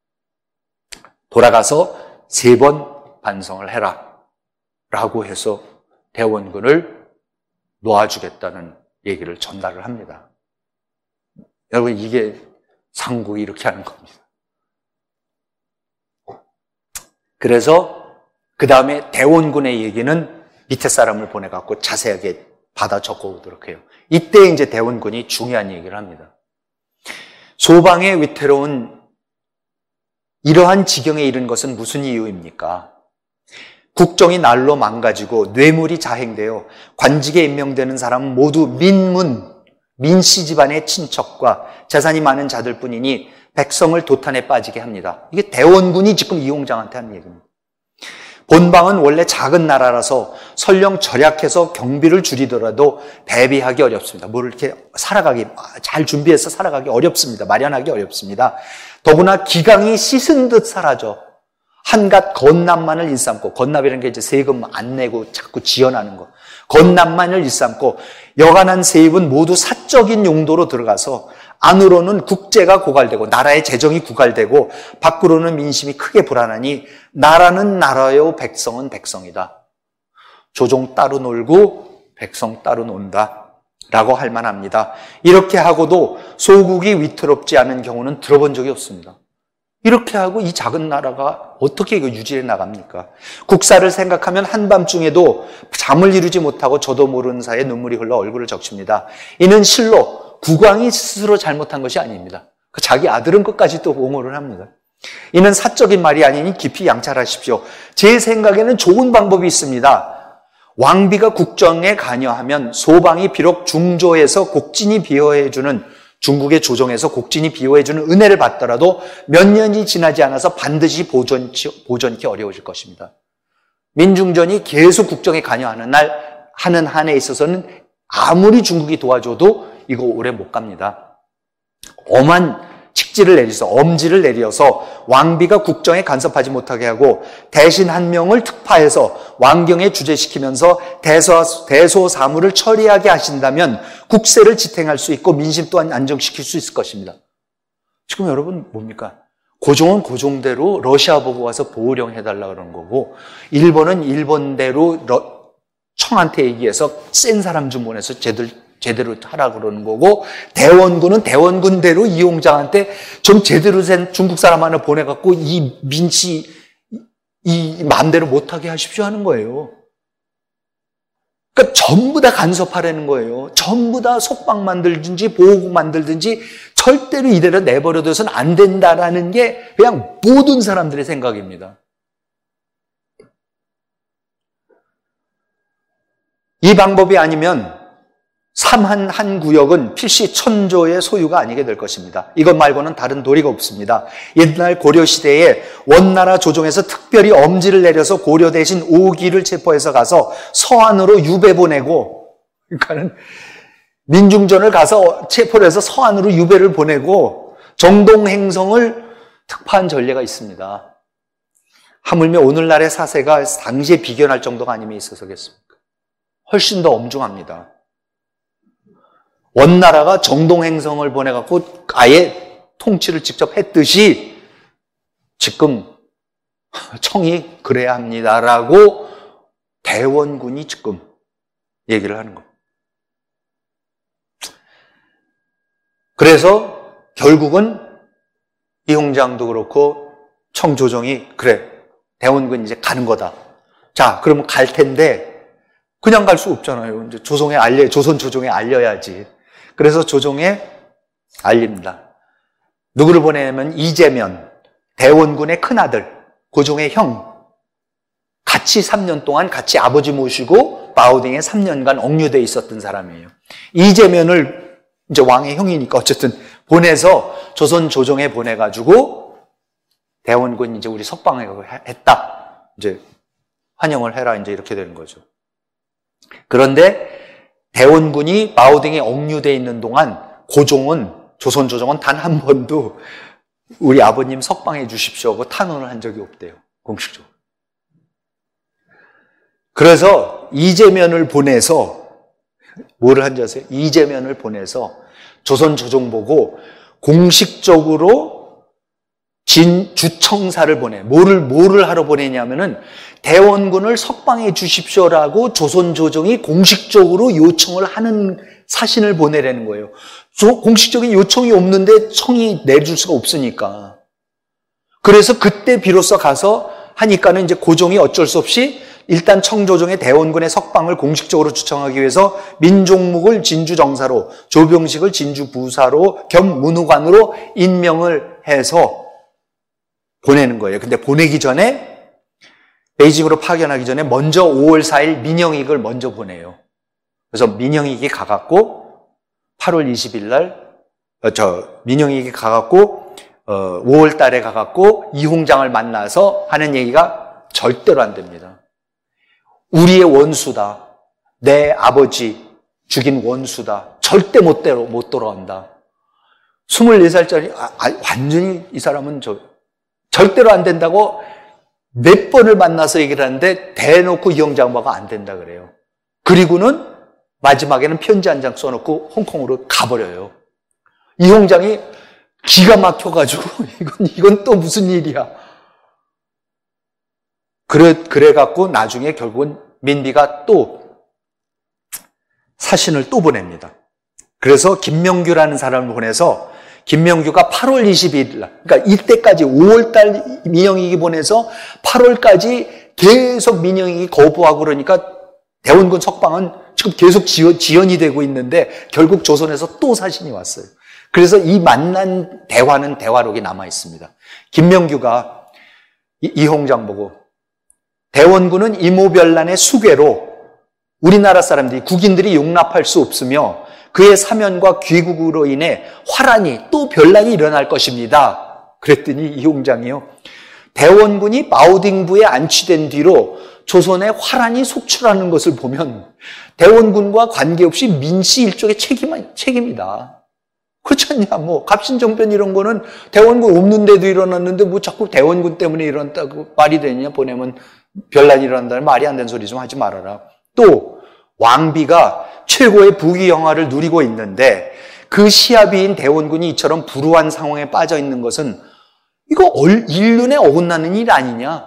돌아가서 세 번 반성을 해라. 라고 해서 대원군을 놓아주겠다는 얘기를 전달을 합니다. 여러분, 이게 상국이 이렇게 하는 겁니다. 그래서 그 다음에 대원군의 얘기는 밑에 사람을 보내갖고 자세하게 받아 적어오도록 해요. 이때 이제 대원군이 중요한 얘기를 합니다. 소방의 위태로운 이러한 지경에 이른 것은 무슨 이유입니까? 국정이 날로 망가지고 뇌물이 자행되어 관직에 임명되는 사람은 모두 민문, 민씨 집안의 친척과 재산이 많은 자들 뿐이니 백성을 도탄에 빠지게 합니다. 이게 대원군이 지금 이홍장한테 한 얘기입니다. 본방은 원래 작은 나라라서 설령 절약해서 경비를 줄이더라도 대비하기 어렵습니다. 뭘 이렇게 살아가기, 잘 준비해서 살아가기 어렵습니다. 마련하기 어렵습니다. 더구나 기강이 씻은 듯 사라져 한갓 건납만을 일삼고, 건납이라는 게 이제 세금 안 내고 자꾸 지어나는 거. 건납만을 일삼고 여간한 세입은 모두 사적인 용도로 들어가서 안으로는 국제가 고갈되고 나라의 재정이 고갈되고 밖으로는 민심이 크게 불안하니 나라는 나라요 백성은 백성이다. 조종 따로 놀고 백성 따로 논다 라고 할 만합니다. 이렇게 하고도 소국이 위태롭지 않은 경우는 들어본 적이 없습니다. 이렇게 하고 이 작은 나라가 어떻게 이거 유지해 나갑니까? 국사를 생각하면 한밤중에도 잠을 이루지 못하고 저도 모르는 사이에 눈물이 흘러 얼굴을 적십니다. 이는 실로 국왕이 스스로 잘못한 것이 아닙니다. 자기 아들은 끝까지 또 옹호를 합니다. 이는 사적인 말이 아니니 깊이 양찰하십시오. 제 생각에는 좋은 방법이 있습니다. 왕비가 국정에 관여하면 소방이 비록 중조에서 곡진이 비호해주는 중국의 조정에서 곡진이 비호해주는 은혜를 받더라도 몇 년이 지나지 않아서 반드시 보존치, 보존키 어려워질 것입니다. 민중전이 계속 국정에 관여하는 날, 하는 한에 있어서는 아무리 중국이 도와줘도 이거 오래 못 갑니다. 엄한 칙지를 내려서, 엄지를 내려서 왕비가 국정에 간섭하지 못하게 하고 대신 한 명을 특파해서 왕경에 주재시키면서 대소, 대소 사무를 처리하게 하신다면 국세를 지탱할 수 있고 민심 또한 안정시킬 수 있을 것입니다. 지금 여러분 뭡니까? 고종은 고종대로 러시아 보고 와서 보호령 해달라 그러는 거고, 일본은 일본대로 러, 청한테 얘기해서 센 사람 좀 보내서 제대로, 제대로 하라 그러는 거고, 대원군은 대원군대로 이홍장한테 좀 제대로 된 중국 사람 하나 보내갖고 이 민씨, 이 마음대로 못하게 하십시오 하는 거예요. 그러니까 전부 다 간섭하라는 거예요. 전부 다 속박 만들든지 보호국 만들든지 절대로 이대로 내버려둬서는 안 된다라는 게 그냥 모든 사람들의 생각입니다. 이 방법이 아니면 삼한 한 구역은 필시 천조의 소유가 아니게 될 것입니다. 이것 말고는 다른 도리가 없습니다. 옛날 고려시대에 원나라 조정에서 특별히 엄지를 내려서 고려 대신 오기를 체포해서 가서 서안으로 유배 보내고, 그러니까는 민중전을 가서 체포를 해서 서안으로 유배를 보내고 정동행성을 특파한 전례가 있습니다. 하물며 오늘날의 사세가 당시에 비견할 정도가 아니면 있어서겠습니까? 훨씬 더 엄중합니다. 원나라가 정동행성을 보내갖고 아예 통치를 직접 했듯이 지금 청이 그래야 합니다라고 대원군이 지금 얘기를 하는 겁니다. 그래서 결국은 이홍장도 그렇고 청조정이 그래, 대원군 이제 가는 거다. 자, 그러면 갈 텐데 그냥 갈 수 없잖아요. 이제 조정에 알려, 조선 조정에 알려야지. 그래서 조정에 알립니다. 누구를 보내냐면 이재면, 대원군의 큰아들, 고종의 형. 같이 삼 년 동안 같이 아버지 모시고 바오딩에 삼 년간 억류되어 있었던 사람이에요. 이재면을 이제 왕의 형이니까 어쨌든 보내서 조선 조정에 보내가지고 대원군 이제 우리 석방을 했다. 이제 환영을 해라. 이제 이렇게 되는 거죠. 그런데 대원군이 바오딩에 억류되어 있는 동안 고종은, 조선 조정은 단 한 번도 우리 아버님 석방해 주십시오 하고 탄원을 한 적이 없대요. 공식적으로. 그래서 이재면을 보내서 뭐를 한지 아세요? 이재면을 보내서 조선 조정 보고 공식적으로 진 주청사를 보내. 뭐를 뭐를 하러 보내냐면은 대원군을 석방해 주십시오라고 조선 조정이 공식적으로 요청을 하는 사신을 보내라는 거예요. 공식적인 요청이 없는데 청이 내줄 수가 없으니까. 그래서 그때 비로소 가서 하니까는 이제 고종이 어쩔 수 없이 일단 청조정의 대원군의 석방을 공식적으로 주청하기 위해서 민종묵을 진주정사로, 조병식을 진주부사로 겸 문후관으로 임명을 해서 보내는 거예요. 근데 보내기 전에, 베이징으로 파견하기 전에 먼저 오월 사일 민영익을 먼저 보내요. 그래서 민영익이 가갖고 팔월 이십일 날, 어, 저 민영익이 가갖고 어, 오월 달에 가갖고 이홍장을 만나서 하는 얘기가 절대로 안 됩니다. 우리의 원수다. 내 아버지 죽인 원수다. 절대 못, 대로, 못 돌아온다. 스물네 살짜리, 아, 아, 완전히 이 사람은 저, 절대로 안 된다고 몇 번을 만나서 얘기를 하는데 대놓고 이홍장바가 안 된다 그래요. 그리고는 마지막에는 편지 한 장 써놓고 홍콩으로 가버려요. 이홍장이 기가 막혀가지고 이건, 이건 또 무슨 일이야. 그래, 그래갖고 나중에 결국은 민비가 또 사신을 또 보냅니다. 그래서 김명규라는 사람을 보내서 김명규가 팔월 이십일 날, 그러니까 이때까지 오월 달 민영익이 보내서 팔월까지 계속 민영익이 거부하고 그러니까 대원군 석방은 지금 계속 지연, 지연이 되고 있는데 결국 조선에서 또 사신이 왔어요. 그래서 이 만난 대화는 대화록이 남아 있습니다. 김명규가 이홍장 보고 대원군은 이모별난의 수괴로 우리나라 사람들이 국인들이 용납할 수 없으며 그의 사면과 귀국으로 인해 화란이 또 변란이 일어날 것입니다. 그랬더니 이홍장이요. 대원군이 마오딩부에 안치된 뒤로 조선에 화란이 속출하는 것을 보면 대원군과 관계없이 민씨 일족의 책임, 책임이다. 그렇지 않냐. 뭐 갑신정변 이런 거는 대원군 없는 데도 일어났는데 뭐 자꾸 대원군 때문에 일어났다고 말이 되냐. 보내면 변란이 일어난다는 말이 안 되는 소리 좀 하지 말아라. 또 왕비가 최고의 부귀영화를 누리고 있는데 그 시아비인 대원군이 이처럼 불우한 상황에 빠져 있는 것은 이거 인륜에 어긋나는 일 아니냐?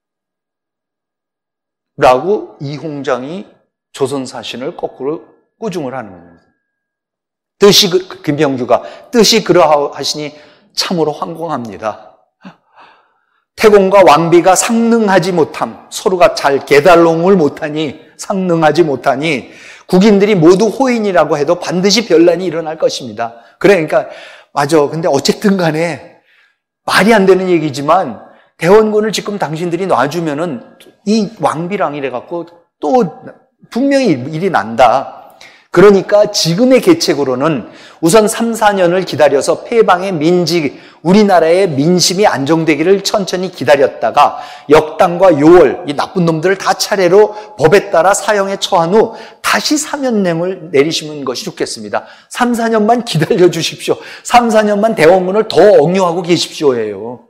라고 이홍장이 조선사신을 거꾸로 꾸중을 하는 겁니다. 뜻이, 김병규가 뜻이 그러하시니 참으로 황공합니다. 태공과 왕비가 상능하지 못함, 서로가 잘 계달롱을 못하니, 상능하지 못하니 국인들이 모두 호인이라고 해도 반드시 변란이 일어날 것입니다. 그러니까 맞아. 근데 어쨌든 간에 말이 안 되는 얘기지만 대원군을 지금 당신들이 놔주면은 이 왕비랑 이래갖고 또 분명히 일이 난다. 그러니까 지금의 계책으로는 우선 삼, 사 년을 기다려서 폐방의 민지, 우리나라의 민심이 안정되기를 천천히 기다렸다가 역당과 요월, 이 나쁜 놈들을 다 차례로 법에 따라 사형에 처한 후 다시 사면령을 내리시는 것이 좋겠습니다. 삼, 사 년만 기다려 주십시오. 삼, 사 년만 대원군을 더 억류하고 계십시오예요.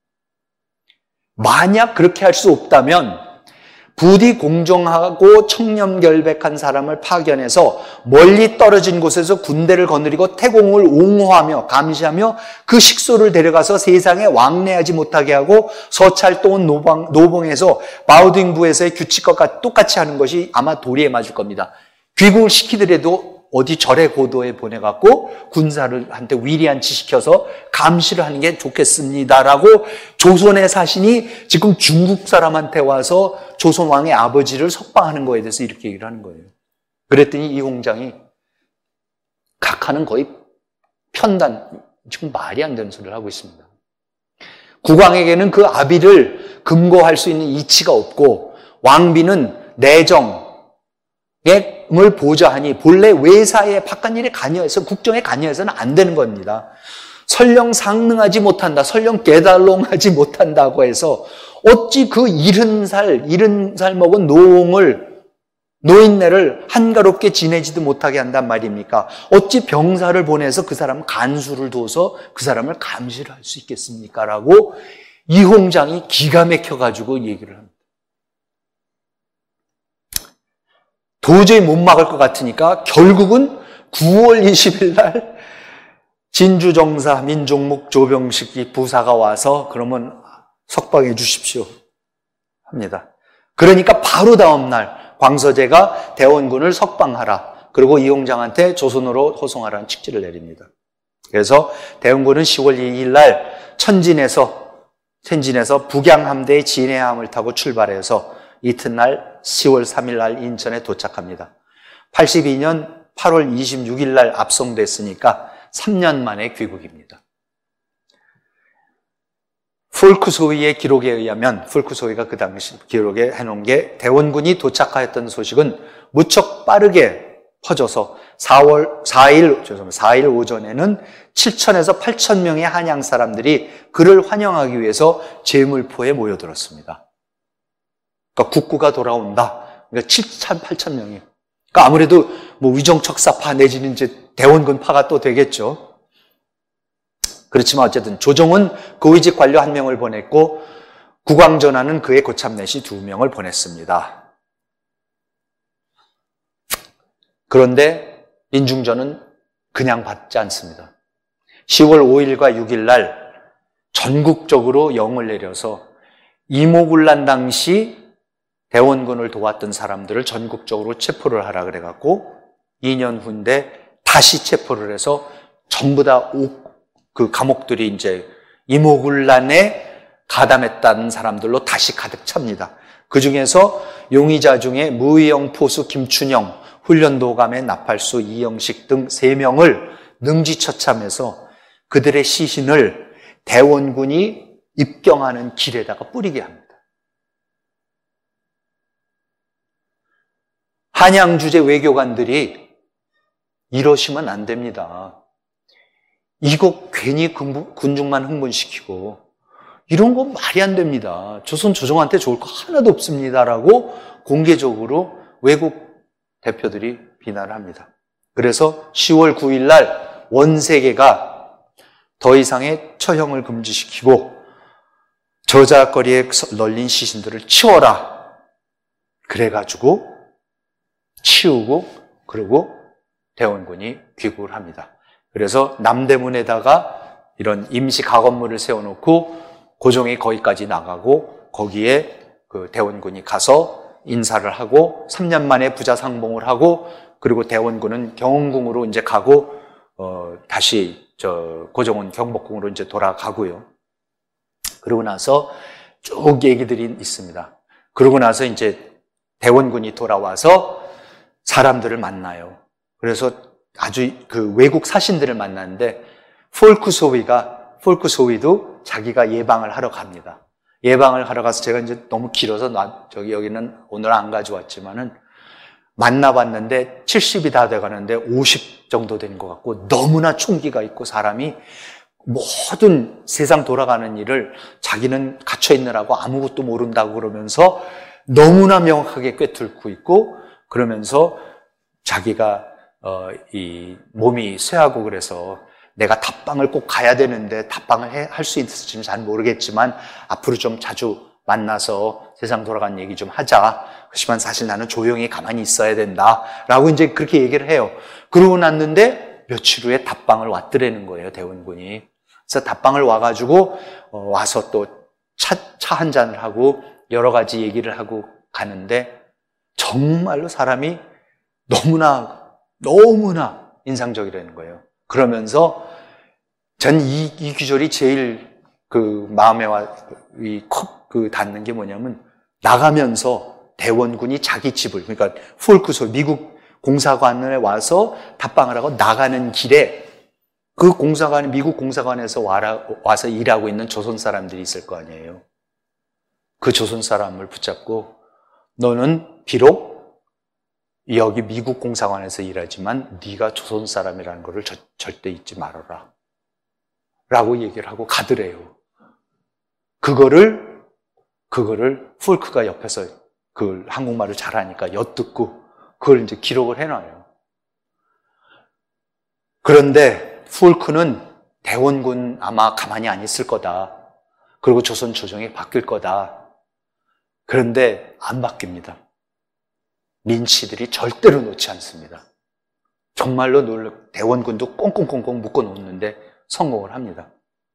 만약 그렇게 할 수 없다면 부디 공정하고 청렴결백한 사람을 파견해서 멀리 떨어진 곳에서 군대를 거느리고 태공을 옹호하며 감시하며 그 식소를 데려가서 세상에 왕래하지 못하게 하고 서찰도원 노방, 노봉에서 마오딩부에서의 규칙과 똑같이 하는 것이 아마 도리에 맞을 겁니다. 귀국을 시키더라도 어디 절의 고도에 보내갖고 군사를 한테 위리안치 시켜서 감시를 하는 게 좋겠습니다라고 조선의 사신이 지금 중국 사람한테 와서 조선 왕의 아버지를 석방하는 거에 대해서 이렇게 얘기를 하는 거예요. 그랬더니 이홍장이 각하는 거의 편단, 지금 말이 안 되는 소리를 하고 있습니다. 국왕에게는 그 아비를 금고할 수 있는 이치가 없고 왕비는 내정, 을 보좌하니 본래 외사의 바깥일에 관여해서 국정에 관여해서는 안 되는 겁니다. 설령 상능하지 못한다, 설령 깨달롱하지 못한다고 해서 어찌 그 일흔 살, 일흔 살 먹은 노홍을 노인네를 한가롭게 지내지도 못하게 한단 말입니까? 어찌 병사를 보내서 그 사람 간수를 둬서 그 사람을 감시를 할 수 있겠습니까? 라고 이홍장이 기가 막혀가지고 얘기를 합니다. 도저히 못 막을 것 같으니까 결국은 구월 이십일 날 진주정사 민종묵 조병식이 부사가 와서 그러면 석방해 주십시오 합니다. 그러니까 바로 다음 날 광서제가 대원군을 석방하라. 그리고 이홍장한테 조선으로 호송하라는 칙지를 내립니다. 그래서 대원군은 시월 이일 날 천진에서 천진에서 북양함대의 진해함을 타고 출발해서 이튿날 시월 삼일 날 인천에 도착합니다. 팔십이 년 팔월 이십육일 날 압송됐으니까 삼 년 만에 귀국입니다. 폴크소이의 기록에 의하면, 폴크소이가 그 당시 기록에 해놓은 게 대원군이 도착하였던 소식은 무척 빠르게 퍼져서 사월 사일, 죄송합니다. 사일 오전에는 칠천에서 팔천 명의 한양 사람들이 그를 환영하기 위해서 제물포에 모여들었습니다. 그러니까 국구가 돌아온다. 그러니까 칠천, 팔천 명이에요. 그러니까 아무래도 뭐 위정척사파 내지는 이제 대원군파가 또 되겠죠. 그렇지만 어쨌든 조정은 고위직 관료 한 명을 보냈고 국왕전하는 그의 고참넷이 두 명을 보냈습니다. 그런데 민중전은 그냥 받지 않습니다. 시월 오일과 육일 날 전국적으로 영을 내려서 이모군란 당시 대원군을 도왔던 사람들을 전국적으로 체포를 하라 그래갖고 이 년 후인데 다시 체포를 해서 전부 다 그 감옥들이 이제 이모군란에 가담했다는 사람들로 다시 가득 찹니다. 그 중에서 용의자 중에 무의영, 포수, 김춘영, 훈련도감의 나팔수, 이영식 등 세 명을 능지처참해서 그들의 시신을 대원군이 입경하는 길에다가 뿌리게 합니다. 한양 주재 외교관들이 이러시면 안 됩니다. 이거 괜히 군중만 흥분시키고 이런 거 말이 안 됩니다. 조선 조정한테 좋을 거 하나도 없습니다라고 공개적으로 외국 대표들이 비난을 합니다. 그래서 시월 구일 날 원세계가 더 이상의 처형을 금지시키고 저작거리에 널린 시신들을 치워라. 그래가지고 치우고 그리고 대원군이 귀국을 합니다. 그래서 남대문에다가 이런 임시 가건물을 세워놓고 고종이 거기까지 나가고 거기에 그 대원군이 가서 인사를 하고 삼 년 만에 부자상봉을 하고 그리고 대원군은 경운궁으로 이제 가고 어 다시 저 고종은 경복궁으로 이제 돌아가고요. 그러고 나서 쭉 얘기들이 있습니다. 그러고 나서 이제 대원군이 돌아와서 사람들을 만나요. 그래서 아주 그 외국 사신들을 만났는데 폴크소위가 폴크소위도 자기가 예방을 하러 갑니다. 예방을 하러 가서 제가 이제 너무 길어서 나 저기 여기는 오늘 안 가져왔지만은 만나봤는데 칠십이 다 돼가는데 오십 정도 된 것 같고 너무나 총기가 있고 사람이 모든 세상 돌아가는 일을 자기는 갇혀 있느라고 아무것도 모른다고 그러면서 너무나 명확하게 꿰뚫고 있고 그러면서 자기가 어, 이 몸이 쇠하고 그래서 내가 답방을 꼭 가야 되는데 답방을 할 수 있을지는 잘 모르겠지만 앞으로 좀 자주 만나서 세상 돌아가는 얘기 좀 하자. 그렇지만 사실 나는 조용히 가만히 있어야 된다. 라고 이제 그렇게 얘기를 해요. 그러고 났는데 며칠 후에 답방을 왔더라는 거예요, 대원군이. 그래서 답방을 와가지고 어, 와서 또 차, 차 한 잔을 하고 여러 가지 얘기를 하고 가는데 정말로 사람이 너무나 너무나 인상적이라는 거예요. 그러면서 전 이 이 귀절이 제일 그 마음에 와 이 콕 그 닿는 게 뭐냐면 나가면서 대원군이 자기 집을 그러니까 폴크소 미국 공사관에 와서 답방을 하고 나가는 길에 그 공사관 미국 공사관에서 와라, 와서 일하고 있는 조선 사람들이 있을 거 아니에요. 그 조선 사람을 붙잡고 너는 비록 여기 미국 공사관에서 일하지만 네가 조선 사람이라는 것을 저, 절대 잊지 말아라 라고 얘기를 하고 가더래요. 그거를 그거를 폴크가 옆에서 그 한국말을 잘하니까 엿듣고 그걸 이제 기록을 해놔요. 그런데 폴크는 대원군 아마 가만히 안 있을 거다. 그리고 조선 조정이 바뀔 거다. 그런데 안 바뀝니다. 민치들이 절대로 놓지 않습니다. 정말로 놀라 대원군도 꽁꽁꽁꽁 묶어놓는데 성공을 합니다.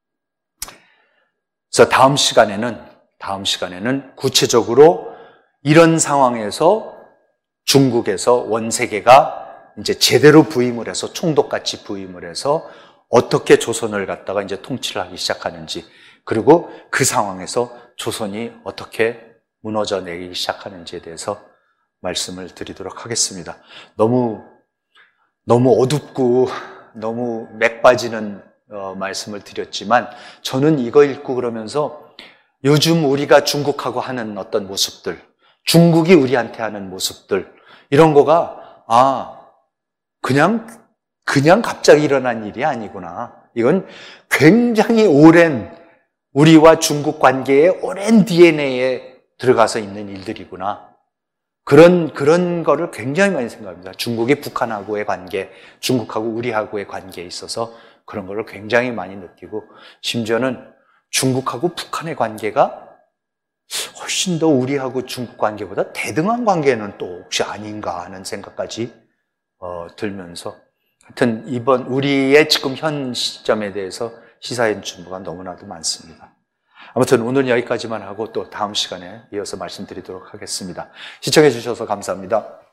그래서 다음 시간에는 다음 시간에는 구체적으로 이런 상황에서 중국에서 원세계가 이제 제대로 부임을 해서 총독같이 부임을 해서 어떻게 조선을 갖다가 이제 통치를 하기 시작하는지 그리고 그 상황에서 조선이 어떻게 무너져 내리기 시작하는지에 대해서 말씀을 드리도록 하겠습니다. 너무 너무 어둡고 너무 맥 빠지는 어, 말씀을 드렸지만 저는 이거 읽고 그러면서 요즘 우리가 중국하고 하는 어떤 모습들, 중국이 우리한테 하는 모습들 이런 거가 아 그냥 그냥 갑자기 일어난 일이 아니구나. 이건 굉장히 오랜 우리와 중국 관계의 오랜 디엔에이에 들어가서 있는 일들이구나. 그런, 그런 거를 굉장히 많이 생각합니다. 중국이 북한하고의 관계, 중국하고 우리하고의 관계에 있어서 그런 거를 굉장히 많이 느끼고, 심지어는 중국하고 북한의 관계가 훨씬 더 우리하고 중국 관계보다 대등한 관계는 또 혹시 아닌가 하는 생각까지 어, 들면서, 하여튼 이번 우리의 지금 현 시점에 대해서 시사인 정보가 너무나도 많습니다. 아무튼 오늘 여기까지만 하고 또 다음 시간에 이어서 말씀드리도록 하겠습니다. 시청해 주셔서 감사합니다.